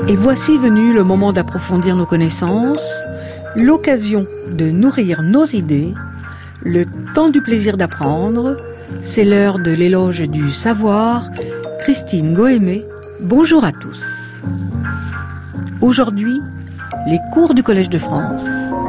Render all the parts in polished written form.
Et voici venu le moment d'approfondir nos connaissances, l'occasion de nourrir nos idées, le temps du plaisir d'apprendre. C'est l'heure de l'éloge du savoir. Christine Goémé, bonjour à tous. Aujourd'hui, les cours du Collège de France.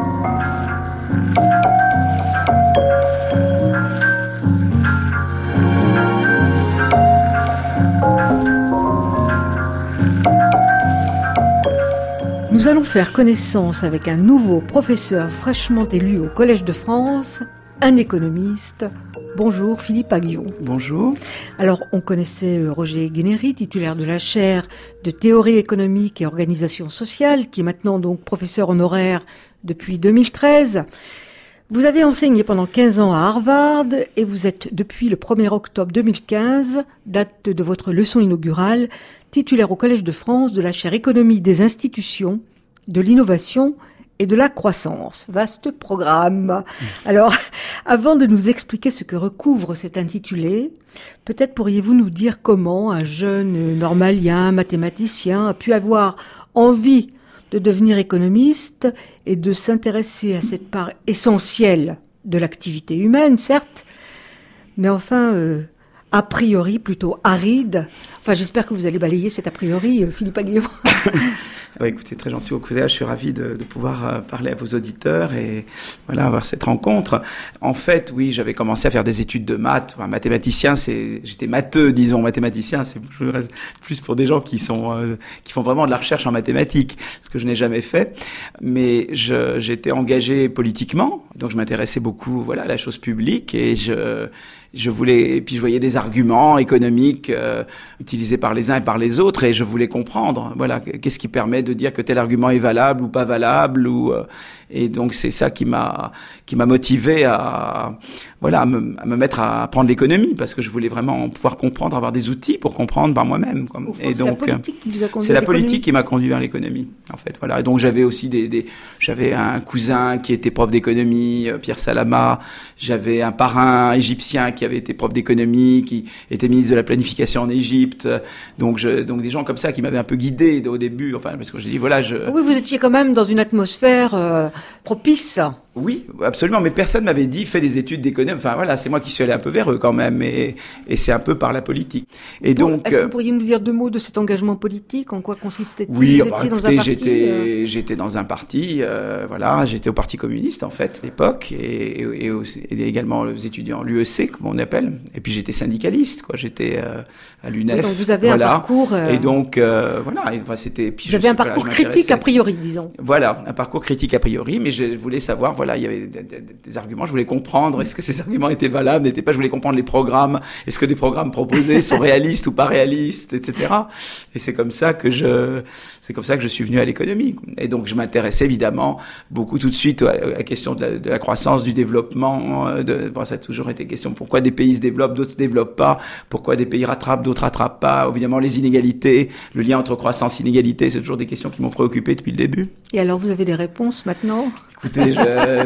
Nous allons faire connaissance avec un nouveau professeur fraîchement élu au Collège de France, un économiste. Bonjour Philippe Aguillon. Bonjour. Alors on connaissait Roger Guénéry, titulaire de la chaire de théorie économique et organisation sociale, qui est maintenant donc professeur honoraire depuis 2013. Vous avez enseigné pendant 15 ans à Harvard et vous êtes depuis le 1er octobre 2015, date de votre leçon inaugurale, titulaire au Collège de France de la chaire économie des institutions, de l'innovation et de la croissance. Vaste programme. Alors, avant de nous expliquer ce que recouvre cet intitulé, peut-être pourriez-vous nous dire comment un jeune normalien, mathématicien, a pu avoir envie de devenir économiste et de s'intéresser à cette part essentielle de l'activité humaine, certes, mais enfin, a priori plutôt aride. Enfin, j'espère que vous allez balayer cet a priori, Philippe Aguillon. Ouais, écoutez, très gentil au cousin. Je suis ravi de pouvoir parler à vos auditeurs et voilà, avoir cette rencontre. En fait, oui, j'avais commencé à faire des études de maths. Enfin, mathématicien, j'étais matheux, disons. Mathématicien, c'est plus pour des gens qui font vraiment de la recherche en mathématiques, ce que je n'ai jamais fait. Mais j'étais engagé politiquement, donc je m'intéressais beaucoup, voilà, à la chose publique et je voulais, et puis je voyais des arguments économiques utilisés par les uns et par les autres, et je voulais comprendre, voilà, qu'est-ce qui permet de dire que tel argument est valable ou pas valable, et donc c'est ça qui m'a motivé à me mettre à apprendre l'économie, parce que je voulais vraiment pouvoir comprendre, avoir des outils pour comprendre par moi-même. Au fond, et donc c'est la politique qui vous a conduit c'est la politique qui m'a conduit vers l'économie, en fait, voilà. Et donc j'avais aussi j'avais un cousin qui était prof d'économie, Pierre Salama. J'avais un parrain égyptien qui avait été prof d'économie, qui était ministre de la planification en Égypte. Donc des gens comme ça qui m'avaient un peu guidé au début, enfin, parce que j'ai dit, voilà, Oui, vous étiez quand même dans une atmosphère propice. Oui, absolument, mais personne m'avait dit fais des études d'économie. Enfin voilà, c'est moi qui suis allé un peu vers eux quand même, et c'est un peu par la politique. Et donc, est-ce que vous pourriez nous dire deux mots de cet engagement politique? En quoi consistait-il? Oui, vous étiez dans un parti j'étais dans un parti, voilà, j'étais au Parti communiste en fait à l'époque, et également aux étudiants l'UEC comme on appelle. Et puis j'étais syndicaliste, quoi. J'étais à l'UNEF. Oui, donc vous avez un parcours. Et donc voilà, et, enfin, c'était. Puis vous avez un parcours critique a priori, disons. Voilà, un parcours critique a priori, mais je voulais savoir. Voilà, il y avait des arguments, je voulais comprendre, est-ce que ces arguments étaient valables, n'étaient pas, je voulais comprendre les programmes, est-ce que des programmes proposés sont réalistes ou pas réalistes, etc. Et c'est comme ça que je suis venu à l'économie. Et donc, je m'intéressais évidemment beaucoup tout de suite à la question de la croissance, du développement, ça a toujours été question, pourquoi des pays se développent, d'autres se développent pas, pourquoi des pays rattrapent, d'autres rattrapent pas, évidemment les inégalités, le lien entre croissance et inégalité, c'est toujours des questions qui m'ont préoccupé depuis le début. Et alors, vous avez des réponses maintenant? Écoutez,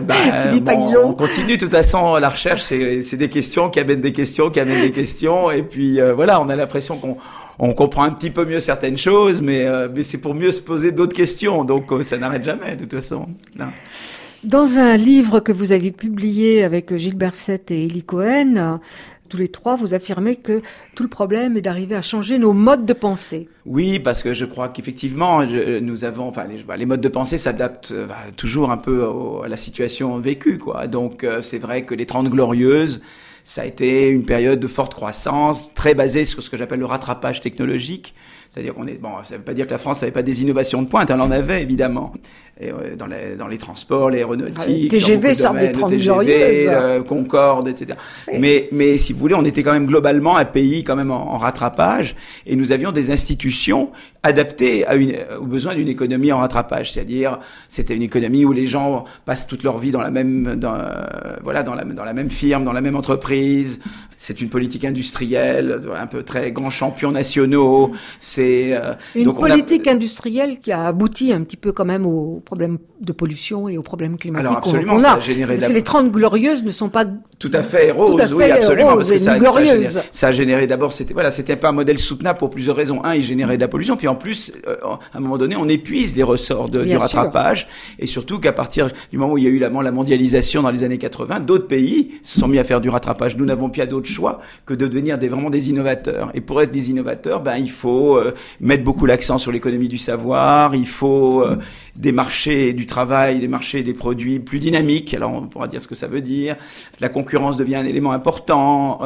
on continue. De toute façon, la recherche, c'est des questions qui amènent des questions, qui amènent des questions. Et puis, voilà, on a l'impression qu'on comprend un petit peu mieux certaines choses, mais c'est pour mieux se poser d'autres questions. Donc, ça n'arrête jamais, de toute façon. Là. Dans un livre que vous avez publié avec Gilles Berset et Élie Cohen, tous les trois, vous affirmez que tout le problème est d'arriver à changer nos modes de pensée. Oui, parce que je crois qu'effectivement, nous avons, enfin, les modes de pensée s'adaptent toujours un peu à la situation vécue, quoi. Donc, c'est vrai que les 30 Glorieuses, ça a été une période de forte croissance, très basée sur ce que j'appelle le rattrapage technologique. C'est-à-dire ça veut pas dire que la France n'avait pas des innovations de pointe, elle en avait évidemment. Et, dans les transports, l'aéronautique, TGV, sort des 30 Glorieuses, Concorde, etc. Oui. Mais si vous voulez, on était quand même globalement un pays quand même en rattrapage, et nous avions des institutions adaptées aux besoins d'une économie en rattrapage. C'est-à-dire, c'était une économie où les gens passent toute leur vie dans la même firme, dans la même entreprise. C'est une politique industrielle, un peu très grands champions nationaux. C'est une politique industrielle qui a abouti un petit peu quand même aux problèmes de pollution et aux problèmes climatiques. Alors absolument, qu'on ça a. a généré Parce que les 30 glorieuses ne sont pas tout à fait roses. Tout à fait oui, absolument, roses parce que et ça a généré d'abord, c'était pas un modèle soutenable pour plusieurs raisons. Un, il générait de la pollution, puis en plus, à un moment donné, on épuise les ressorts du rattrapage, et surtout qu'à partir du moment où il y a eu la mondialisation dans les années 80, d'autres pays se sont mis à faire du rattrapage. Nous n'avons plus d'autre choix que de devenir vraiment des innovateurs. Et pour être des innovateurs, il faut mettre beaucoup l'accent sur l'économie du savoir, il faut des marchés du travail, des marchés des produits plus dynamiques. Alors on pourra dire ce que ça veut dire. La concurrence devient un élément important.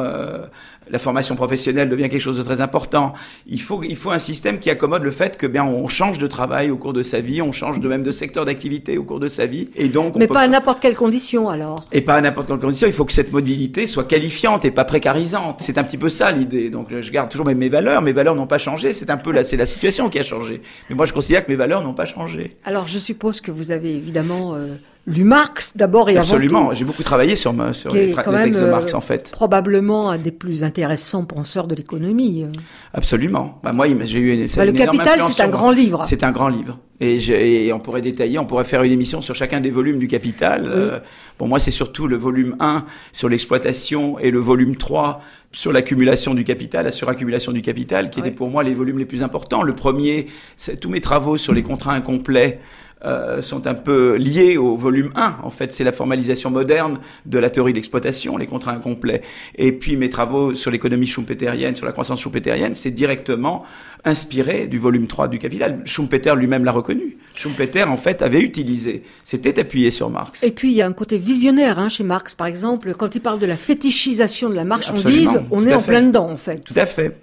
La formation professionnelle devient quelque chose de très important. Il faut un système qui accommode le fait que on change de travail au cours de sa vie, on change même de secteur d'activité au cours de sa vie, et donc mais pas à n'importe quelle condition alors. Et pas à n'importe quelle condition. Il faut que cette mobilité soit qualifiante et pas précarisante. C'est un petit peu ça l'idée. Donc je garde toujours mes valeurs. Mes valeurs n'ont pas changé. C'est la situation qui a changé. Mais moi je considère que mes valeurs n'ont pas changé. Alors je suppose que vous avez évidemment lu Marx d'abord et Absolument. avant tout. J'ai beaucoup travaillé sur les textes de Marx en fait. Probablement un des plus intéressants penseurs de l'économie. Absolument. Moi j'ai eu une Le Capital, c'est un grand livre. C'est un grand livre. Et on pourrait détailler, on pourrait faire une émission sur chacun des volumes du Capital. Oui. Pour moi, c'est surtout le volume 1 sur l'exploitation et le volume 3 sur l'accumulation du capital, la suraccumulation du capital, qui étaient pour moi les volumes les plus importants. Le premier, tous mes travaux sur les contrats incomplets sont un peu liés au volume 1. En fait, c'est la formalisation moderne de la théorie de l'exploitation, les contrats incomplets. Et puis mes travaux sur l'économie schumpeterienne, sur la croissance schumpeterienne, c'est directement inspiré du volume 3 du Capital. Schumpeter lui-même l'a reconnu. Schumpeter, en fait, s'était appuyé sur Marx. Et puis, il y a un côté visionnaire chez Marx, par exemple. Quand il parle de la fétichisation de la marchandise, absolument, on est en plein dedans, en fait. Tout à fait.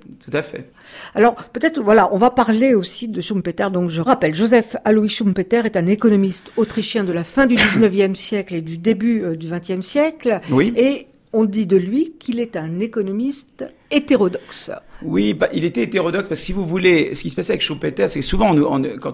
Alors, peut-être, on va parler aussi de Schumpeter. Donc, je rappelle, Joseph Alois Schumpeter est un économiste autrichien de la fin du 19e siècle et du début du 20e siècle. Oui. Et on dit de lui qu'il est un économiste hétérodoxe. Oui, il était hétérodoxe parce que si vous voulez, ce qui se passait avec Schumpeter, c'est que souvent, quand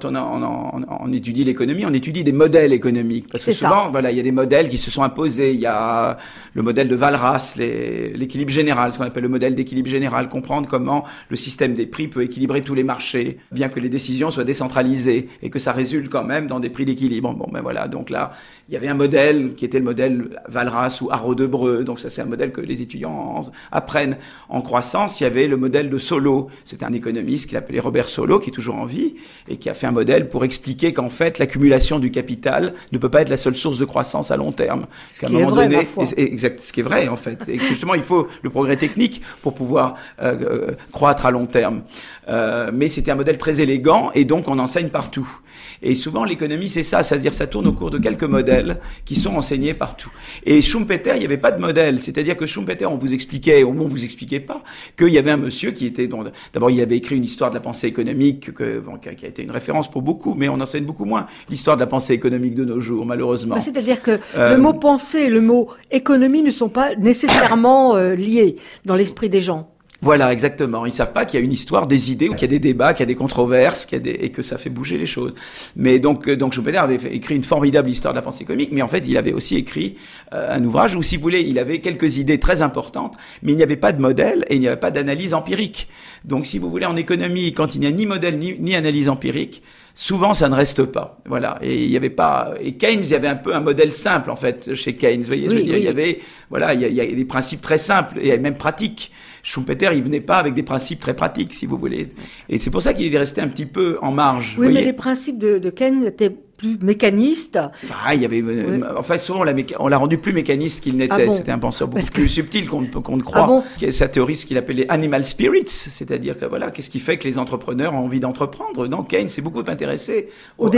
on étudie l'économie, on étudie des modèles économiques. Parce que souvent, il y a des modèles qui se sont imposés. Il y a le modèle de Walras, l'équilibre général, ce qu'on appelle le modèle d'équilibre général, comprendre comment le système des prix peut équilibrer tous les marchés, bien que les décisions soient décentralisées et que ça résulte quand même dans des prix d'équilibre. Donc là, il y avait un modèle qui était le modèle Walras ou Haro-Debreu. Donc ça, c'est un modèle que les étudiants apprennent. En croissance, il y avait le modèle de Solow. C'était un économiste qu'il appelait Robert Solow, qui est toujours en vie, et qui a fait un modèle pour expliquer qu'en fait, l'accumulation du capital ne peut pas être la seule source de croissance à long terme. Ce qui est vrai, ma foi. Exact, ce qui est vrai, en fait. Et justement, il faut le progrès technique pour pouvoir croître à long terme. Mais c'était un modèle très élégant, et donc on enseigne partout. Et souvent, l'économie, c'est ça, c'est-à-dire ça tourne au cours de quelques modèles qui sont enseignés partout. Et Schumpeter, il n'y avait pas de modèle. C'est-à-dire que Schumpeter, on vous expliquait pas qu'il y avait un monsieur qui était... D'abord, il avait écrit une histoire de la pensée économique qui a été une référence pour beaucoup, mais on enseigne beaucoup moins l'histoire de la pensée économique de nos jours, malheureusement. C'est-à-dire que le mot pensée et le mot économie ne sont pas nécessairement liés dans l'esprit des gens. Voilà, exactement. Ils savent pas qu'il y a une histoire des idées, qu'il y a des débats, qu'il y a des controverses, et que ça fait bouger les choses. Mais donc Schumpeter avait écrit une formidable histoire de la pensée économique, mais en fait, il avait aussi écrit un ouvrage où, si vous voulez, il avait quelques idées très importantes, mais il n'y avait pas de modèle et il n'y avait pas d'analyse empirique. Donc, si vous voulez, en économie, quand il n'y a ni modèle ni analyse empirique, souvent, ça ne reste pas. Voilà. Et il y avait pas, et Keynes, il y avait un peu un modèle simple, en fait, chez Keynes. Vous voyez, il y avait, il y a des principes très simples et même pratiques. Schumpeter, il venait pas avec des principes très pratiques, si vous voulez. Et c'est pour ça qu'il est resté un petit peu en marge. Oui, mais les principes de Keynes étaient plus mécaniste. Il y avait, en fait, souvent, on l'a rendu plus mécaniste qu'il n'était. Ah bon. C'était un penseur beaucoup plus subtil qu'on ne croit. Ah bon. Sa théorie, ce qu'il appelait les animal spirits, c'est-à-dire que qu'est-ce qui fait que les entrepreneurs ont envie d'entreprendre? Donc, Keynes s'est beaucoup intéressé au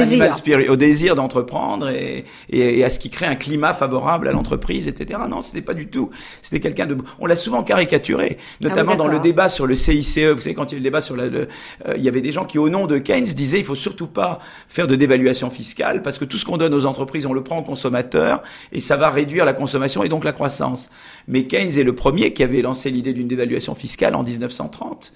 désir d'entreprendre et à ce qui crée un climat favorable à l'entreprise, etc. Non, c'était pas du tout. C'était quelqu'un de, on l'a souvent caricaturé, notamment dans le débat sur le CICE. Vous savez, quand il y a eu le débat sur il y avait des gens qui, au nom de Keynes, disaient il faut surtout pas faire de dévaluation fiscale parce que tout ce qu'on donne aux entreprises, on le prend aux consommateurs et ça va réduire la consommation et donc la croissance. Mais Keynes est le premier qui avait lancé l'idée d'une dévaluation fiscale en 1930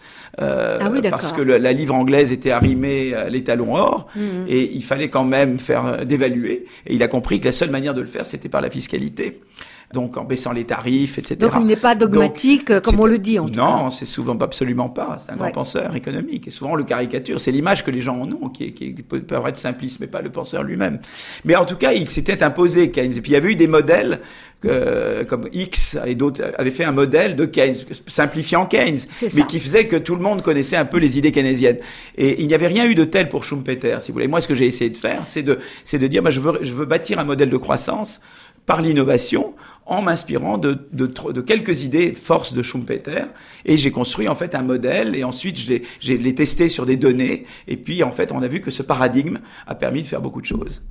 parce que la livre anglaise était arrimée à l'étalon or et il fallait quand même faire dévaluer et il a compris que la seule manière de le faire, c'était par la fiscalité. donc en baissant les tarifs, etc. Donc il n'est pas dogmatique, comme on le dit en tout cas. Non, c'est souvent absolument pas. C'est un grand penseur économique. Et souvent on le caricature. C'est l'image que les gens en ont qui peut paraître simpliste, mais pas le penseur lui-même. Mais en tout cas, il s'était imposé Keynes. Et puis il y avait eu des modèles comme X et d'autres avaient fait un modèle de Keynes, simplifiant Keynes, mais qui faisait que tout le monde connaissait un peu les idées keynésiennes. Et il n'y avait rien eu de tel pour Schumpeter, si vous voulez. Moi, ce que j'ai essayé de faire, c'est de dire, je veux bâtir un modèle de croissance par l'innovation, en m'inspirant de quelques idées forces de Schumpeter, et j'ai construit en fait un modèle, et ensuite je l'ai testé sur des données, et puis en fait on a vu que ce paradigme a permis de faire beaucoup de choses.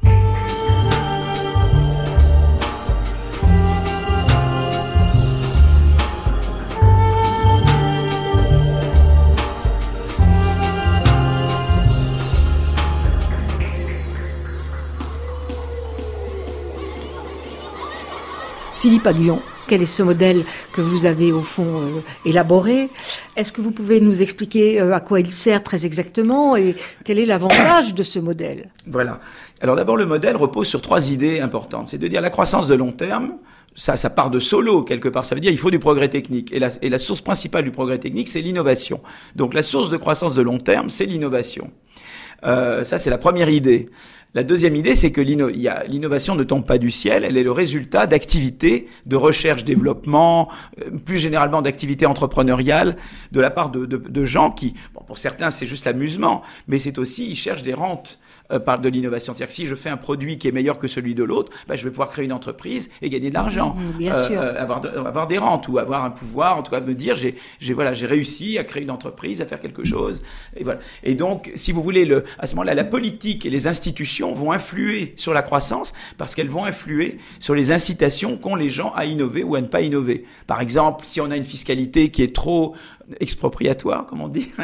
Philippe Aghion, quel est ce modèle que vous avez au fond élaboré? Est-ce que vous pouvez nous expliquer à quoi il sert très exactement et quel est l'avantage de ce modèle? Voilà. Alors d'abord, le modèle repose sur 3 idées importantes. C'est de dire la croissance de long terme, ça part de solo quelque part. Ça veut dire il faut du progrès technique. Et la source principale du progrès technique, c'est l'innovation. Donc la source de croissance de long terme, c'est l'innovation. Ça, c'est la première idée. La deuxième idée, c'est que l'innovation ne tombe pas du ciel, elle est le résultat d'activités de recherche-développement, plus généralement d'activités entrepreneuriales, de la part de gens qui, pour certains, c'est juste l'amusement, mais c'est aussi, ils cherchent des rentes par de l'innovation. C'est-à-dire que si je fais un produit qui est meilleur que celui de l'autre, je vais pouvoir créer une entreprise et gagner de l'argent, bien sûr. avoir des rentes ou avoir un pouvoir, en tout cas me dire j'ai réussi à créer une entreprise, à faire quelque chose, et voilà. Et donc, si vous voulez, à ce moment-là, la politique et les institutions vont influer sur la croissance parce qu'elles vont influer sur les incitations qu'ont les gens à innover ou à ne pas innover. Par exemple, si on a une fiscalité qui est trop expropriatoire, comme on dit,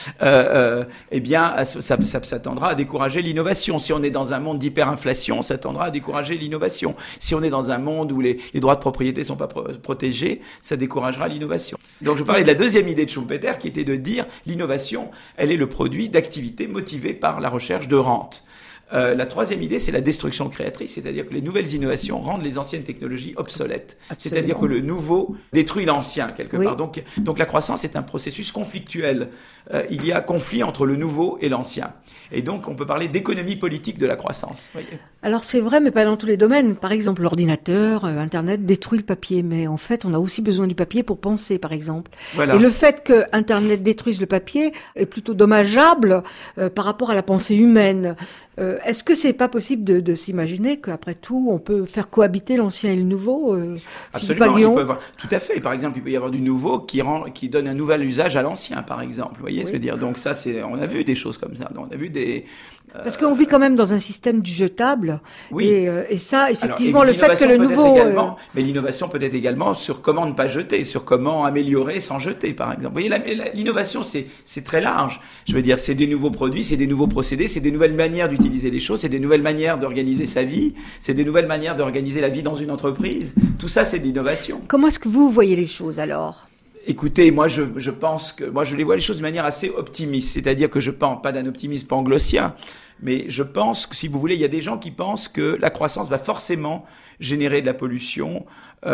eh bien, ça tendra à décourager l'innovation. Si on est dans un monde d'hyperinflation, ça tendra à décourager l'innovation. Si on est dans un monde où les droits de propriété ne sont pas protégés, ça découragera l'innovation. Donc, je parlais de la deuxième idée de Schumpeter qui était de dire l'innovation, elle est le produit d'activités motivées par la recherche de rente. La troisième idée, c'est la destruction créatrice, c'est-à-dire que les nouvelles innovations rendent les anciennes technologies obsolètes. Absolument. C'est-à-dire que le nouveau détruit l'ancien, quelque part. Donc la croissance est un processus conflictuel. Il y a conflit entre le nouveau et l'ancien. Et donc, on peut parler d'économie politique de la croissance. Voyez. Alors, c'est vrai, mais pas dans tous les domaines. Par exemple, l'ordinateur, Internet détruit le papier. Mais en fait, on a aussi besoin du papier pour penser, par exemple. Voilà. Et le fait que Internet détruise le papier est plutôt dommageable par rapport à la pensée humaine. Est-ce que c'est pas possible de s'imaginer qu'après tout, on peut faire cohabiter l'ancien et le nouveau? Absolument. Tout à fait. Par exemple, il peut y avoir du nouveau qui donne un nouvel usage à l'ancien, par exemple. Vous voyez ce que je veux dire? Donc ça, on a vu des choses comme ça. Donc, on a vu des... Parce qu'on vit quand même dans un système du jetable. Oui. Et ça, effectivement, alors, le fait que le nouveau... Mais l'innovation peut être également sur comment ne pas jeter, sur comment améliorer sans jeter, par exemple. Vous voyez, l'innovation, c'est très large. Je veux dire, c'est des nouveaux produits, c'est des nouveaux procédés, c'est des nouvelles manières d'utiliser les choses, c'est des nouvelles manières d'organiser sa vie, c'est des nouvelles manières d'organiser la vie dans une entreprise. Tout ça, c'est de l'innovation. Comment est-ce que vous voyez les choses, alors ? Écoutez, moi je pense que je les vois les choses de manière assez optimiste, c'est-à-dire que je pense pas d'un optimisme panglossien, mais je pense que si vous voulez, il y a des gens qui pensent que la croissance va forcément générer de la pollution,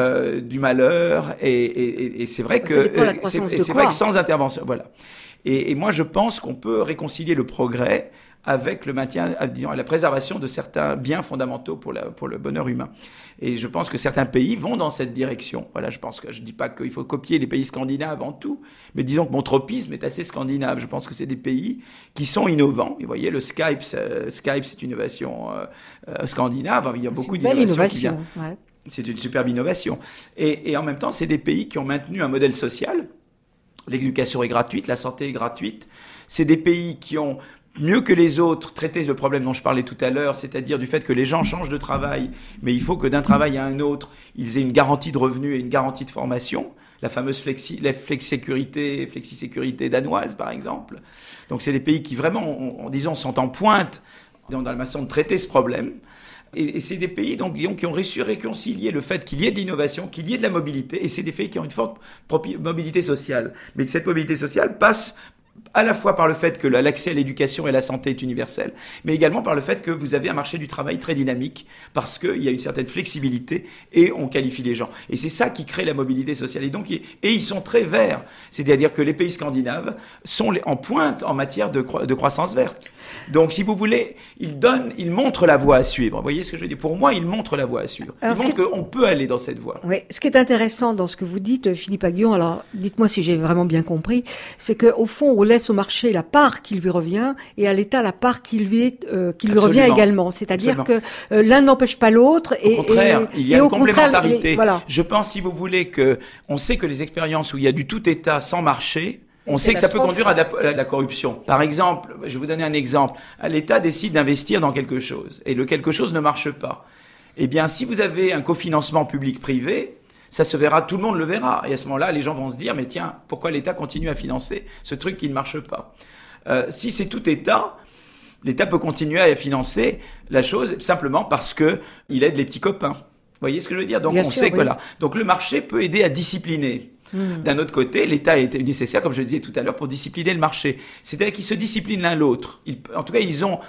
du malheur, et c'est vrai que c'est vrai que sans intervention, voilà. Et moi je pense qu'on peut réconcilier le progrès avec le maintien, disons, la préservation de certains biens fondamentaux pour le bonheur humain. Et je pense que certains pays vont dans cette direction. Voilà, je dis pas qu'il faut copier les pays scandinaves en tout, mais disons que mon tropisme est assez scandinave. Je pense que c'est des pays qui sont innovants. Et vous voyez, le Skype, c'est une innovation scandinave. Il y a beaucoup d'innovations qui viennent. Ouais. C'est une superbe innovation. Et en même temps, c'est des pays qui ont maintenu un modèle social. L'éducation est gratuite, la santé est gratuite. C'est des pays qui ont mieux que les autres traiter le problème dont je parlais tout à l'heure, c'est-à-dire du fait que les gens changent de travail, mais il faut que d'un travail à un autre, ils aient une garantie de revenu et une garantie de formation. La fameuse flexi-sécurité danoise, par exemple. Donc, c'est des pays qui vraiment, disons, sont en pointe dans la façon de traiter ce problème. Et c'est des pays donc, qui ont réussi à réconcilier le fait qu'il y ait de l'innovation, qu'il y ait de la mobilité, et c'est des pays qui ont une forte mobilité sociale. Mais que cette mobilité sociale passe à la fois par le fait que l'accès à l'éducation et à la santé est universel, mais également par le fait que vous avez un marché du travail très dynamique, parce qu'il y a une certaine flexibilité et on qualifie les gens. Et c'est ça qui crée la mobilité sociale. Et donc, ils sont très verts. C'est-à-dire que les pays scandinaves sont en pointe en matière de croissance verte. Donc, si vous voulez, ils montrent la voie à suivre. Vous voyez ce que je veux dire? Pour moi, ils montrent la voie à suivre. Ils montrent qu'on peut aller dans cette voie. Oui. Ce qui est intéressant dans ce que vous dites, Philippe Aghion, alors dites-moi si j'ai vraiment bien compris, c'est qu'au fond, on laisse au marché la part qui lui revient et à l'État la part qui lui revient également. C'est-à-dire que l'un n'empêche pas l'autre. Au contraire, il y a une complémentarité. Voilà. Je pense, si vous voulez, on sait que les expériences où il y a du tout État sans marché, on sait que ça peut conduire à de la corruption. Par exemple, je vais vous donner un exemple. L'État décide d'investir dans quelque chose et le quelque chose ne marche pas. Eh bien, si vous avez un cofinancement public-privé, ça se verra, tout le monde le verra. Et à ce moment-là, les gens vont se dire, mais tiens, pourquoi l'État continue à financer ce truc qui ne marche pas? Si c'est tout État, l'État peut continuer à financer la chose simplement parce que il aide les petits copains. Vous voyez ce que je veux dire? Donc, sait que voilà. Donc, le marché peut aider à discipliner. D'un autre côté, l'État est nécessaire, comme je le disais tout à l'heure, pour discipliner le marché. C'est-à-dire qu'ils se disciplinent l'un l'autre. En tout cas, ils ont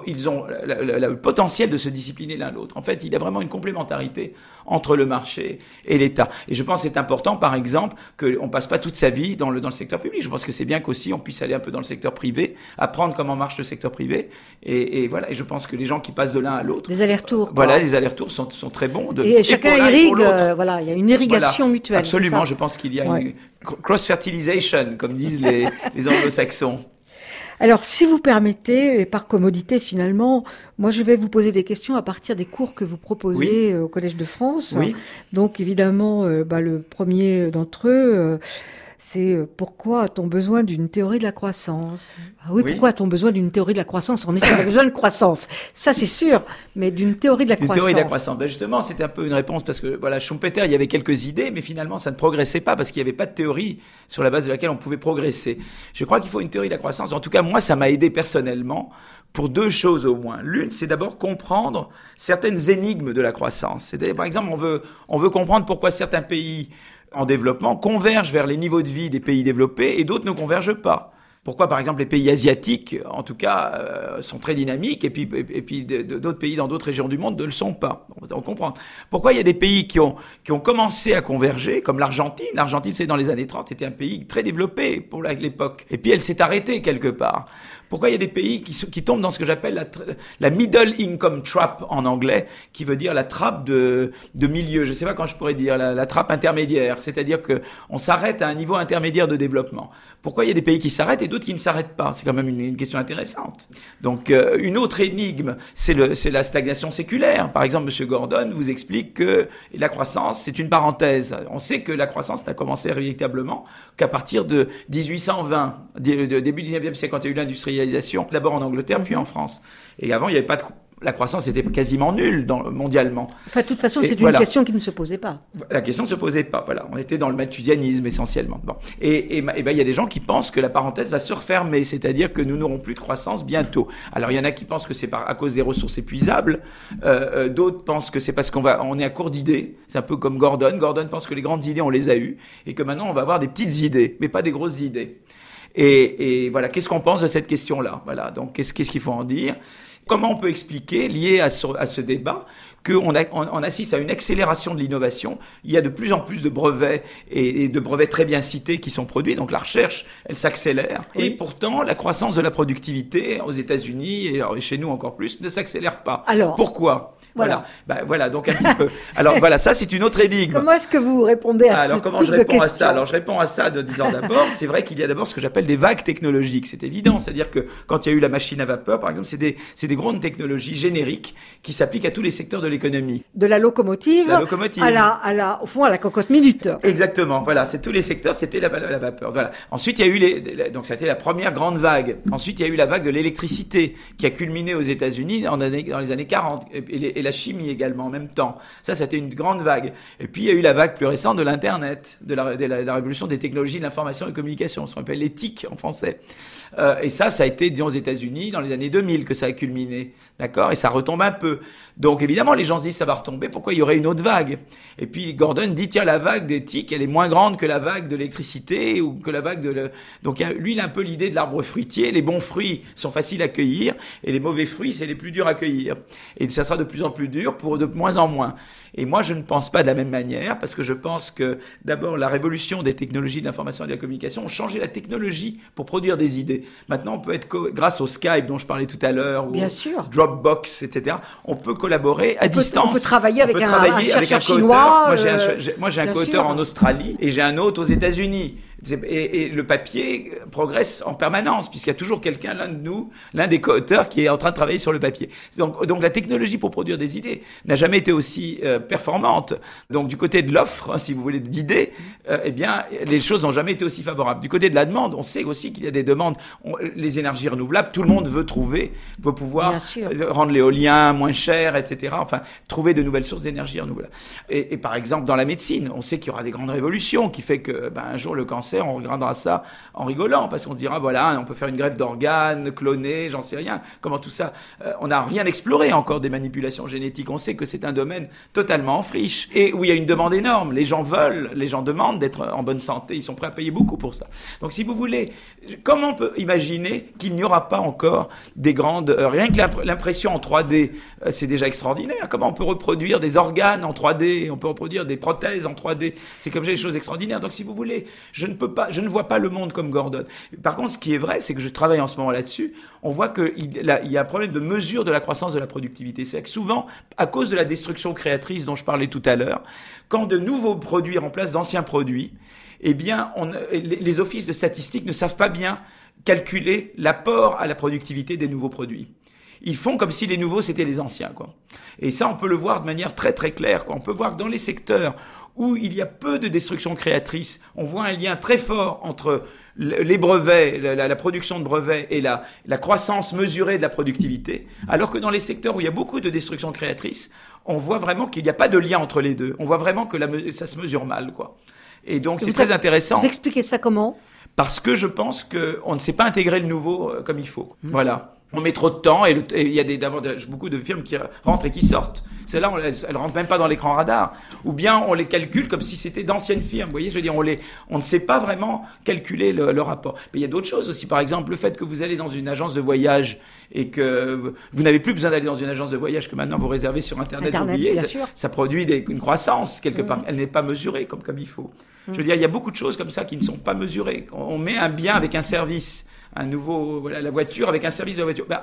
le potentiel de se discipliner l'un l'autre. En fait, il y a vraiment une complémentarité entre le marché et l'État. Et je pense que c'est important, par exemple, qu'on passe pas toute sa vie dans le secteur public. Je pense que c'est bien qu'aussi on puisse aller un peu dans le secteur privé, apprendre comment marche le secteur privé. Et voilà. Et je pense que les gens qui passent de l'un à l'autre. Des allers-retours. Voilà, les allers-retours sont très bons. Et chacun irrigue, voilà, il y a une irrigation mutuelle. Absolument. Je pense qu'il y a une cross-fertilisation, comme disent les anglo-saxons. Alors, si vous permettez, et par commodité finalement, moi je vais vous poser des questions à partir des cours que vous proposez au Collège de France. Oui. Donc évidemment, le premier d'entre eux, c'est pourquoi a-t-on besoin d'une théorie de la croissance? Pourquoi a-t-on besoin d'une théorie de la croissance? En effet, on a besoin de croissance, ça c'est sûr, mais d'une théorie de la croissance. Une théorie de la croissance. Justement, c'était un peu une réponse parce que Schumpeter, il y avait quelques idées, mais finalement, ça ne progressait pas parce qu'il n'y avait pas de théorie sur la base de laquelle on pouvait progresser. Je crois qu'il faut une théorie de la croissance. En tout cas, moi, ça m'a aidé personnellement pour deux choses au moins. L'une, c'est d'abord comprendre certaines énigmes de la croissance. C'est-à-dire, par exemple, on veut comprendre pourquoi certains pays en développement convergent vers les niveaux de vie des pays développés et d'autres ne convergent pas. Pourquoi, par exemple, les pays asiatiques, en tout cas, sont très dynamiques et puis d'autres pays dans d'autres régions du monde ne le sont pas. On comprend. Pourquoi il y a des pays qui ont commencé à converger, comme l'Argentine. L'Argentine, c'est dans les années 30, était un pays très développé pour l'époque. Et puis, elle s'est arrêtée quelque part. Pourquoi il y a des pays qui tombent dans ce que j'appelle la middle income trap en anglais, qui veut dire la trappe de milieu. Je ne sais pas quand je pourrais dire la trappe intermédiaire. C'est-à-dire que on s'arrête à un niveau intermédiaire de développement. Pourquoi il y a des pays qui s'arrêtent et d'autres qui ne s'arrêtent pas? C'est quand même une question intéressante. Donc, une autre énigme, c'est la stagnation séculaire. Par exemple, Monsieur Gordon vous explique que la croissance, c'est une parenthèse. On sait que la croissance n'a commencé véritablement qu'à partir de 1820, début du 19e siècle, quand il y a eu l'industrialisation, d'abord en Angleterre, puis en France. Et avant, il n'y avait pas la croissance était quasiment nulle mondialement. Enfin, de toute façon, c'est une question qui ne se posait pas. La question ne se posait pas. Voilà, on était dans le malthusianisme essentiellement. Bon. Et il y a des gens qui pensent que la parenthèse va se refermer, c'est-à-dire que nous n'aurons plus de croissance bientôt. Alors il y en a qui pensent que c'est à cause des ressources épuisables. D'autres pensent que c'est parce on est à court d'idées. C'est un peu comme Gordon. Gordon pense que les grandes idées on les a eues et que maintenant on va avoir des petites idées, mais pas des grosses idées. Et voilà, qu'est-ce qu'on pense de cette question-là? Voilà, donc qu'est-ce qu'il faut en dire? Comment on peut expliquer, lié à ce débat, qu'on assiste à une accélération de l'innovation? Il y a de plus en plus de brevets et de brevets très bien cités qui sont produits. Donc la recherche, elle s'accélère. Oui. Et pourtant, la croissance de la productivité aux États-Unis et chez nous encore plus ne s'accélère pas. Alors, pourquoi? Voilà, donc un petit peu. Alors voilà, ça c'est une autre énigme. Comment est-ce que vous répondez à ce type de question? Alors comment je réponds à ça? Alors je réponds à ça en disant d'abord, c'est vrai qu'il y a d'abord ce que j'appelle des vagues technologiques. C'est évident, c'est-à-dire que quand il y a eu la machine à vapeur, par exemple, c'est des grandes technologies génériques qui s'appliquent à tous les secteurs de l'économie. De la locomotive, au fond à la cocotte minute. Exactement, voilà, c'est tous les secteurs, c'était la vapeur. Voilà. Ensuite, il y a eu donc ça a été la première grande vague. Ensuite, il y a eu la vague de l'électricité qui a culminé aux États-Unis dans les années 40. Et la chimie également en même temps. Ça a été une grande vague. Et puis il y a eu la vague plus récente de l'Internet, de la révolution des technologies de l'information et de la communication, ce qu'on appelle les TIC en français. Et ça a été, disons, aux États-Unis dans les années 2000 que ça a culminé, d'accord? Et ça retombe un peu. Donc évidemment, les gens se disent ça va retomber. Pourquoi il y aurait une autre vague? Et puis Gordon dit tiens, la vague des TIC, elle est moins grande que la vague de l'électricité ou que la vague Donc lui, il a un peu l'idée de l'arbre fruitier. Les bons fruits sont faciles à cueillir et les mauvais fruits, c'est les plus durs à cueillir. Et ça sera de plus en plus dur pour de moins en moins. Et moi, je ne pense pas de la même manière parce que je pense que d'abord, la révolution des technologies de l'information et de la communication ont changé la technologie pour produire des idées. Maintenant, on peut être, grâce au Skype dont je parlais tout à l'heure, ou Dropbox, etc., on peut collaborer à distance. On peut travailler avec un chercheur chinois. Moi, j'ai un co-auteur en Australie et j'ai un autre aux États-Unis. Et le papier progresse en permanence, puisqu'il y a toujours quelqu'un, l'un des co-auteurs, qui est en train de travailler sur le papier. Donc la technologie pour produire des idées n'a jamais été aussi performante. Donc du côté de l'offre, si vous voulez, d'idées, eh bien, les choses n'ont jamais été aussi favorables. Du côté de la demande, on sait aussi qu'il y a des demandes. Les énergies renouvelables, tout le monde veut pouvoir rendre l'éolien moins cher, etc. Enfin, trouver de nouvelles sources d'énergie renouvelable. Et par exemple, dans la médecine, on sait qu'il y aura des grandes révolutions qui fait que, un jour, le cancer, on regardera ça en rigolant, parce qu'on se dira, voilà, on peut faire une greffe d'organes, cloner, j'en sais rien. Comment tout ça, on n'a rien exploré encore des manipulations génétiques. On sait que c'est un domaine totalement en friche et où il y a une demande énorme. Les gens demandent d'être en bonne santé. Ils sont prêts à payer beaucoup pour ça. Donc, si vous voulez, comment on peut imaginer qu'il n'y aura pas encore des grandes, rien que l'impression en 3D, c'est déjà extraordinaire. Comment on peut reproduire des organes en 3D? On peut reproduire des prothèses en 3D. C'est comme des choses extraordinaires. Donc, si vous voulez, je ne vois pas le monde comme Gordon. Par contre, ce qui est vrai, c'est que je travaille en ce moment là-dessus. On voit qu'il y a un problème de mesure de la croissance de la productivité. C'est que souvent, à cause de la destruction créatrice dont je parlais tout à l'heure, quand de nouveaux produits remplacent d'anciens produits, eh bien, les offices de statistiques ne savent pas bien calculer l'apport à la productivité des nouveaux produits. Ils font comme si les nouveaux, c'était les anciens, quoi. Et ça, on peut le voir de manière très, très claire, quoi. On peut voir que dans les secteurs où il y a peu de destruction créatrice, on voit un lien très fort entre les brevets, la production de brevets et la croissance mesurée de la productivité, alors que dans les secteurs où il y a beaucoup de destruction créatrice, on voit vraiment qu'il n'y a pas de lien entre les deux. On voit vraiment que ça se mesure mal, quoi. Et donc, c'est très intéressant. Vous expliquez ça comment? Parce que je pense qu'on ne sait pas intégrer le nouveau comme il faut. Voilà. On met trop de temps et il y a davantage beaucoup de firmes qui rentrent et qui sortent. Celles-là, elles rentrent même pas dans l'écran radar. Ou bien on les calcule comme si c'était d'anciennes firmes. Vous voyez, je veux dire, on ne sait pas vraiment calculer le rapport. Mais il y a d'autres choses aussi. Par exemple, le fait que vous allez dans une agence de voyage et que vous n'avez plus besoin d'aller dans une agence de voyage, que maintenant vous réservez sur Internet vos billets, ça produit une croissance quelque part. Elle n'est pas mesurée comme il faut. Je veux dire, il y a beaucoup de choses comme ça qui ne sont pas mesurées. On met un bien avec un service, un nouveau, voilà, la voiture avec un service de la voiture.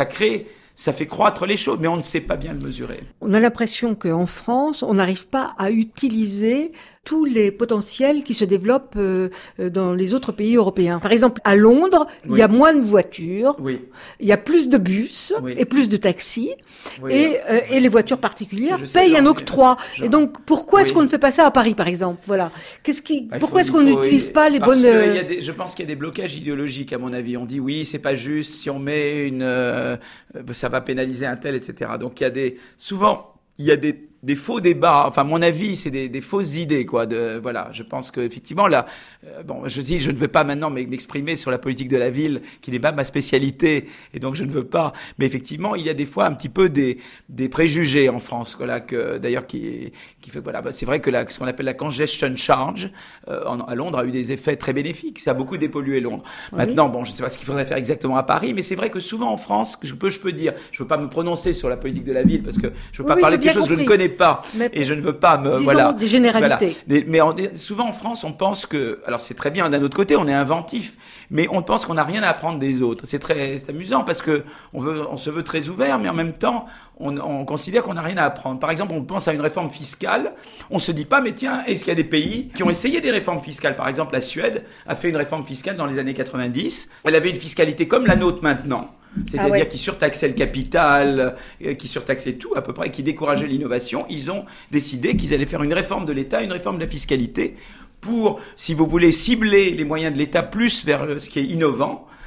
Ça fait croître les choses, mais on ne sait pas bien le mesurer. On a l'impression qu'en France, on n'arrive pas à utiliser tous les potentiels qui se développent dans les autres pays européens. Par exemple, à Londres, il y a moins de voitures, il y a plus de bus et plus de taxis, et les voitures particulières payent un octroi. Et donc, pourquoi est-ce qu'on ne fait pas ça à Paris, par exemple? Voilà. Pourquoi est-ce qu'on n'utilise pas les bonnes... Je pense qu'il y a des blocages idéologiques, à mon avis. On dit, oui, c'est pas juste, si on met ça va pénaliser un tel, etc. Donc, souvent, il y a des faux débats. Enfin, mon avis, c'est des fausses idées, quoi. Voilà. Je pense qu'effectivement, là, je ne veux pas maintenant m'exprimer sur la politique de la ville, qui n'est pas ma spécialité, et donc je ne veux pas. Mais effectivement, il y a des fois un petit peu des préjugés en France, voilà, d'ailleurs, qui fait, voilà, c'est vrai que ce qu'on appelle la congestion charge, à Londres, a eu des effets très bénéfiques. Ça a beaucoup dépollué Londres. Maintenant, je ne sais pas ce qu'il faudrait faire exactement à Paris, mais c'est vrai que souvent en France, je peux dire, je veux pas me prononcer sur la politique de la ville, parce que je veux pas parler de quelque chose que je ne connais pas, et je ne veux pas des généralités. Voilà. Mais souvent en France, on pense que, alors c'est très bien d'un autre côté, on est inventif, mais on pense qu'on n'a rien à apprendre des autres. C'est amusant parce que on se veut très ouvert, mais en même temps, on considère qu'on n'a rien à apprendre. Par exemple, on pense à une réforme fiscale, on se dit pas, mais tiens, est-ce qu'il y a des pays qui ont essayé des réformes fiscales? Par exemple, la Suède a fait une réforme fiscale dans les années 90. Elle avait une fiscalité comme la nôtre maintenant. C'est-à-dire qui surtaxaient le capital, qui surtaxaient tout à peu près, qui décourageaient l'innovation. Ils ont décidé qu'ils allaient faire une réforme de l'État, une réforme de la fiscalité pour, si vous voulez, cibler les moyens de l'État plus vers ce qui est innovant.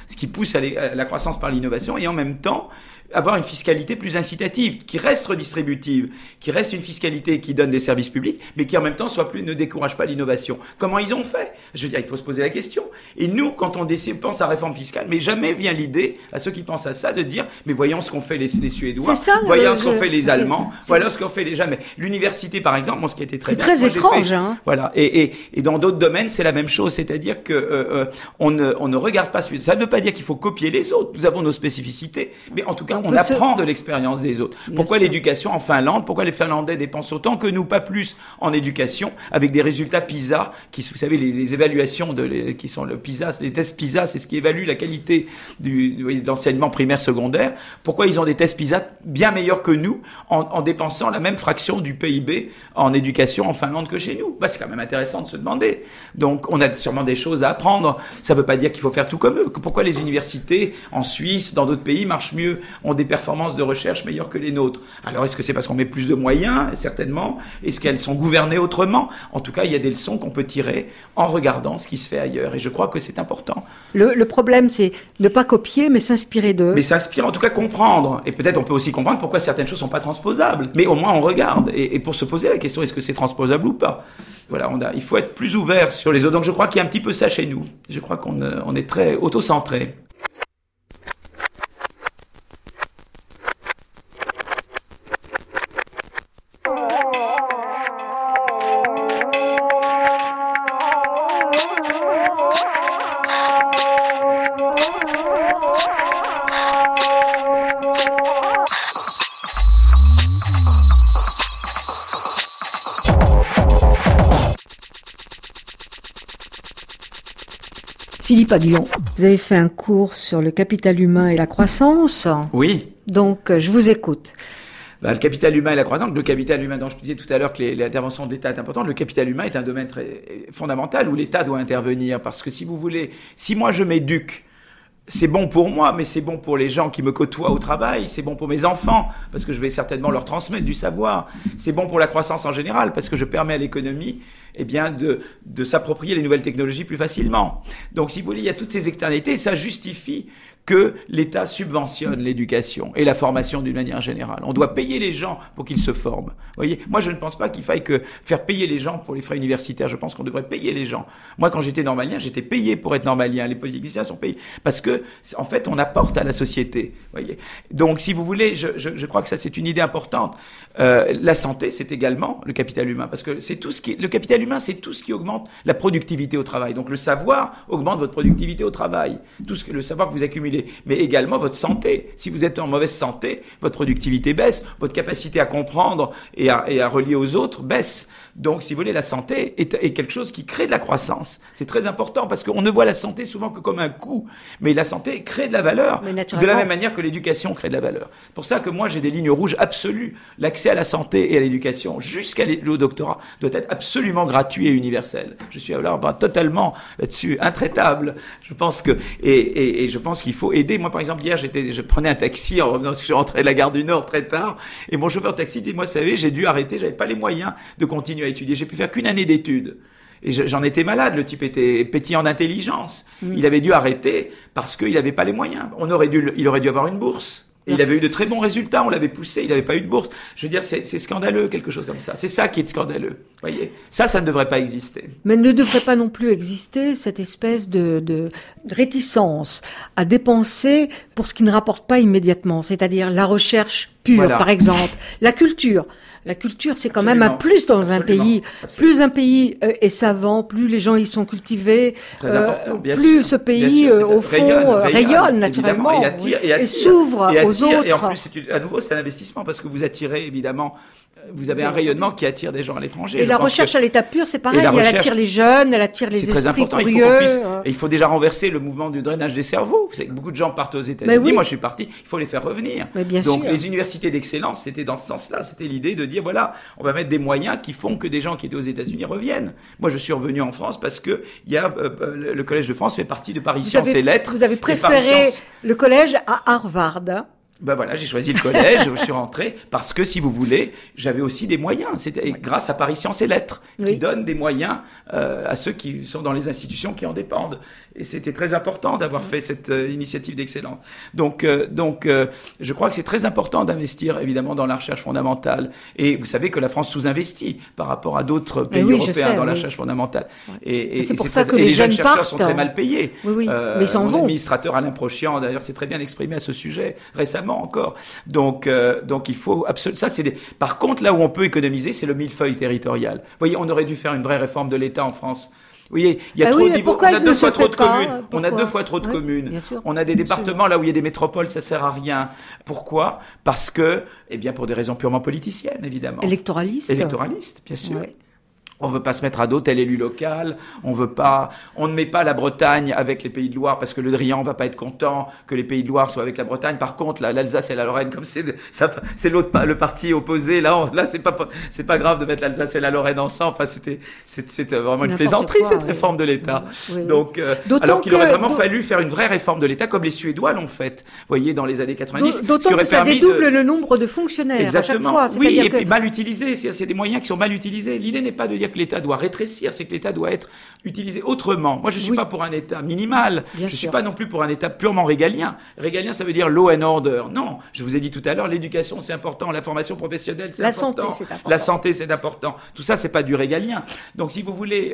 ce qui pousse à la croissance par l'innovation, et en même temps avoir une fiscalité plus incitative, qui reste redistributive, qui reste une fiscalité qui donne des services publics, mais qui en même temps ne décourage pas l'innovation. Comment ils ont fait? Je veux dire, il faut se poser la question. Et nous, quand on pense à réforme fiscale, mais jamais vient l'idée, à ceux qui pensent à ça, de dire, mais voyons ce qu'ont fait les Suédois, voyons ce qu'ont fait les Allemands, voilà ce qu'ont fait les jamais. L'université, par exemple, ce qui a été très bien. C'est très étrange, hein. Voilà. Et dans d'autres domaines, c'est la même chose. C'est-à-dire que, on ne regarde pas ça ne veut pas dire qu'il faut copier les autres. Nous avons nos spécificités, mais en tout cas, on apprend de l'expérience des autres. Pourquoi l'éducation en Finlande? Pourquoi les Finlandais dépensent autant que nous, pas plus, en éducation, avec des résultats PISA, vous savez, les évaluations qui sont le PISA, les tests PISA, c'est ce qui évalue la qualité de l'enseignement primaire secondaire. Pourquoi ils ont des tests PISA bien meilleurs que nous, en dépensant la même fraction du PIB en éducation en Finlande que chez nous? C'est quand même intéressant de se demander. Donc, on a sûrement des choses à apprendre. Ça veut pas dire qu'il faut faire tout comme eux. Pourquoi les universités en Suisse, dans d'autres pays, marchent mieux, ont des performances de recherche meilleures que les nôtres? Alors, est-ce que c'est parce qu'on met plus de moyens? Certainement. Est-ce qu'elles sont gouvernées autrement? En tout cas, il y a des leçons qu'on peut tirer en regardant ce qui se fait ailleurs. Et je crois que c'est important. Le problème, c'est ne pas copier, mais s'inspirer d'eux. Mais s'inspirer, en tout cas comprendre. Et peut-être on peut aussi comprendre pourquoi certaines choses sont pas transposables. Mais au moins on regarde. Et pour se poser la question, est-ce que c'est transposable ou pas? Voilà, il faut être plus ouvert sur les autres. Donc je crois qu'il y a un petit peu ça chez nous. Je crois qu'on est très auto-centré. Philippe Aguillon, vous avez fait un cours sur le capital humain et la croissance. Oui. Donc, je vous écoute. Le capital humain et la croissance, le capital humain dont je disais tout à l'heure que l'intervention de l'État est importante, le capital humain est un domaine très fondamental où l'État doit intervenir. Parce que si vous voulez, si moi je m'éduque, c'est bon pour moi, mais c'est bon pour les gens qui me côtoient au travail, c'est bon pour mes enfants, parce que je vais certainement leur transmettre du savoir, c'est bon pour la croissance en général, parce que je permets à l'économie, de s'approprier les nouvelles technologies plus facilement. Donc, si vous voulez, il y a toutes ces externalités, et ça justifie que l'État subventionne l'éducation et la formation d'une manière générale. On doit payer les gens pour qu'ils se forment. Vous voyez, moi je ne pense pas qu'il faille que faire payer les gens pour les frais universitaires. Je pense qu'on devrait payer les gens. Moi, quand j'étais normalien, j'étais payé pour être normalien. Les politiciens sont payés parce que, en fait, on apporte à la société. Vous voyez. Donc, si vous voulez, je crois que ça c'est une idée importante. La santé, c'est également le capital humain, parce que c'est tout ce qui, le capital humain, c'est tout ce qui augmente la productivité au travail. Donc, le savoir augmente votre productivité au travail. Le savoir que vous accumulez. Mais également votre santé. Si vous êtes en mauvaise santé, votre productivité baisse, votre capacité à comprendre et à relier aux autres baisse. Donc, si vous voulez, la santé est quelque chose qui crée de la croissance. C'est très important parce qu'on ne voit la santé souvent que comme un coût. Mais la santé crée de la valeur. De la même manière que l'éducation crée de la valeur. C'est pour ça que moi, j'ai des lignes rouges absolues. L'accès à la santé et à l'éducation jusqu'au doctorat doit être absolument gratuit et universel. Je suis alors totalement là-dessus, intraitable. Je pense que, et je pense qu'il faut aider. Moi, par exemple, hier, je prenais un taxi en revenant, parce que je rentrais de la gare du Nord très tard, et mon chauffeur de taxi dit, moi, vous savez, j'ai dû arrêter, j'avais pas les moyens de continuer à étudier. J'ai pu faire qu'une année d'études. Et j'en étais malade, le type était pétillant d'intelligence. Il avait dû arrêter parce qu'il n'avait pas les moyens. Il aurait dû avoir une bourse. Et il avait eu de très bons résultats, on l'avait poussé, il n'avait pas eu de bourse. Je veux dire, c'est scandaleux, quelque chose comme ça. C'est ça qui est scandaleux. Voyez, ça ne devrait pas exister. Mais ne devrait pas non plus exister cette espèce de réticence à dépenser pour ce qui ne rapporte pas immédiatement, c'est-à-dire la recherche pure, voilà. Par exemple, la culture. La culture, c'est quand même un plus dans un pays. Plus un pays est savant, plus les gens y sont cultivés, plus ce pays, au fond, rayonne naturellement et s'ouvre aux autres. Et en plus, à nouveau, c'est un investissement parce que vous attirez évidemment. Vous avez un rayonnement qui attire des gens à l'étranger. Et la recherche à l'état pur, c'est pareil. Elle attire les jeunes, elle attire les esprits curieux. Et il faut déjà renverser le mouvement du drainage des cerveaux. Vous savez que beaucoup de gens partent aux États-Unis. Oui. Moi, je suis parti. Il faut les faire revenir. Donc, les universités d'excellence, c'était dans ce sens-là. C'était l'idée de dire, voilà, on va mettre des moyens qui font que des gens qui étaient aux États-Unis reviennent. Moi, je suis revenu en France parce que il y a le Collège de France fait partie de Paris Sciences et Lettres. Vous avez préféré le collège à Harvard. Ben voilà, j'ai choisi le collège, je suis rentré parce que, si vous voulez, j'avais aussi des moyens. C'était grâce à Paris Sciences et Lettres qui donne des moyens à ceux qui sont dans les institutions qui en dépendent. Et c'était très important d'avoir fait cette initiative d'excellence. Donc, je crois que c'est très important d'investir évidemment dans la recherche fondamentale. Et vous savez que la France sous-investit par rapport à d'autres pays européens dans la recherche fondamentale. Et c'est pour ça que les jeunes chercheurs partent. sont très mal payés. Mais ils s'en vont. L'administrateur Alain Prochian, d'ailleurs, s'est très bien exprimé à ce sujet récemment encore. Donc il faut absolument. Par contre, là où on peut économiser, c'est le millefeuille territorial. Vous voyez, on aurait dû faire une vraie réforme de l'État en France. Vous voyez, il y a trop de niveaux. On a deux fois trop de communes. On a 2 fois trop de communes. On a des départements là où il y a des métropoles, ça sert à rien. Pourquoi ? Parce que, pour des raisons purement politiciennes, évidemment. Électoralistes, bien sûr. Ouais. On veut pas se mettre à dos tel élu local. On ne met pas la Bretagne avec les Pays de Loire parce que le Drian va pas être content que les Pays de Loire soient avec la Bretagne. Par contre, l'Alsace et la Lorraine, comme c'est le parti opposé, là c'est pas grave de mettre l'Alsace et la Lorraine ensemble. Enfin, c'était vraiment une plaisanterie, cette réforme de l'État. Donc, alors qu'il aurait vraiment fallu faire une vraie réforme de l'État comme les Suédois l'ont fait. Vous voyez, dans les années 90. D'autant que ça dédouble le nombre de fonctionnaires. Exactement. À chaque fois. Oui, et puis mal utilisés. C'est des moyens qui sont mal utilisés. L'idée n'est pas de dire que l'État doit rétrécir, c'est que l'État doit être utilisé autrement. Moi, je suis pas pour un État minimal. Je suis pas non plus pour un État purement régalien. Régalien, ça veut dire law and order. Non, je vous ai dit tout à l'heure, l'éducation, c'est important, la formation professionnelle, c'est important. La santé, c'est important. Tout ça, c'est pas du régalien. Donc, si vous voulez,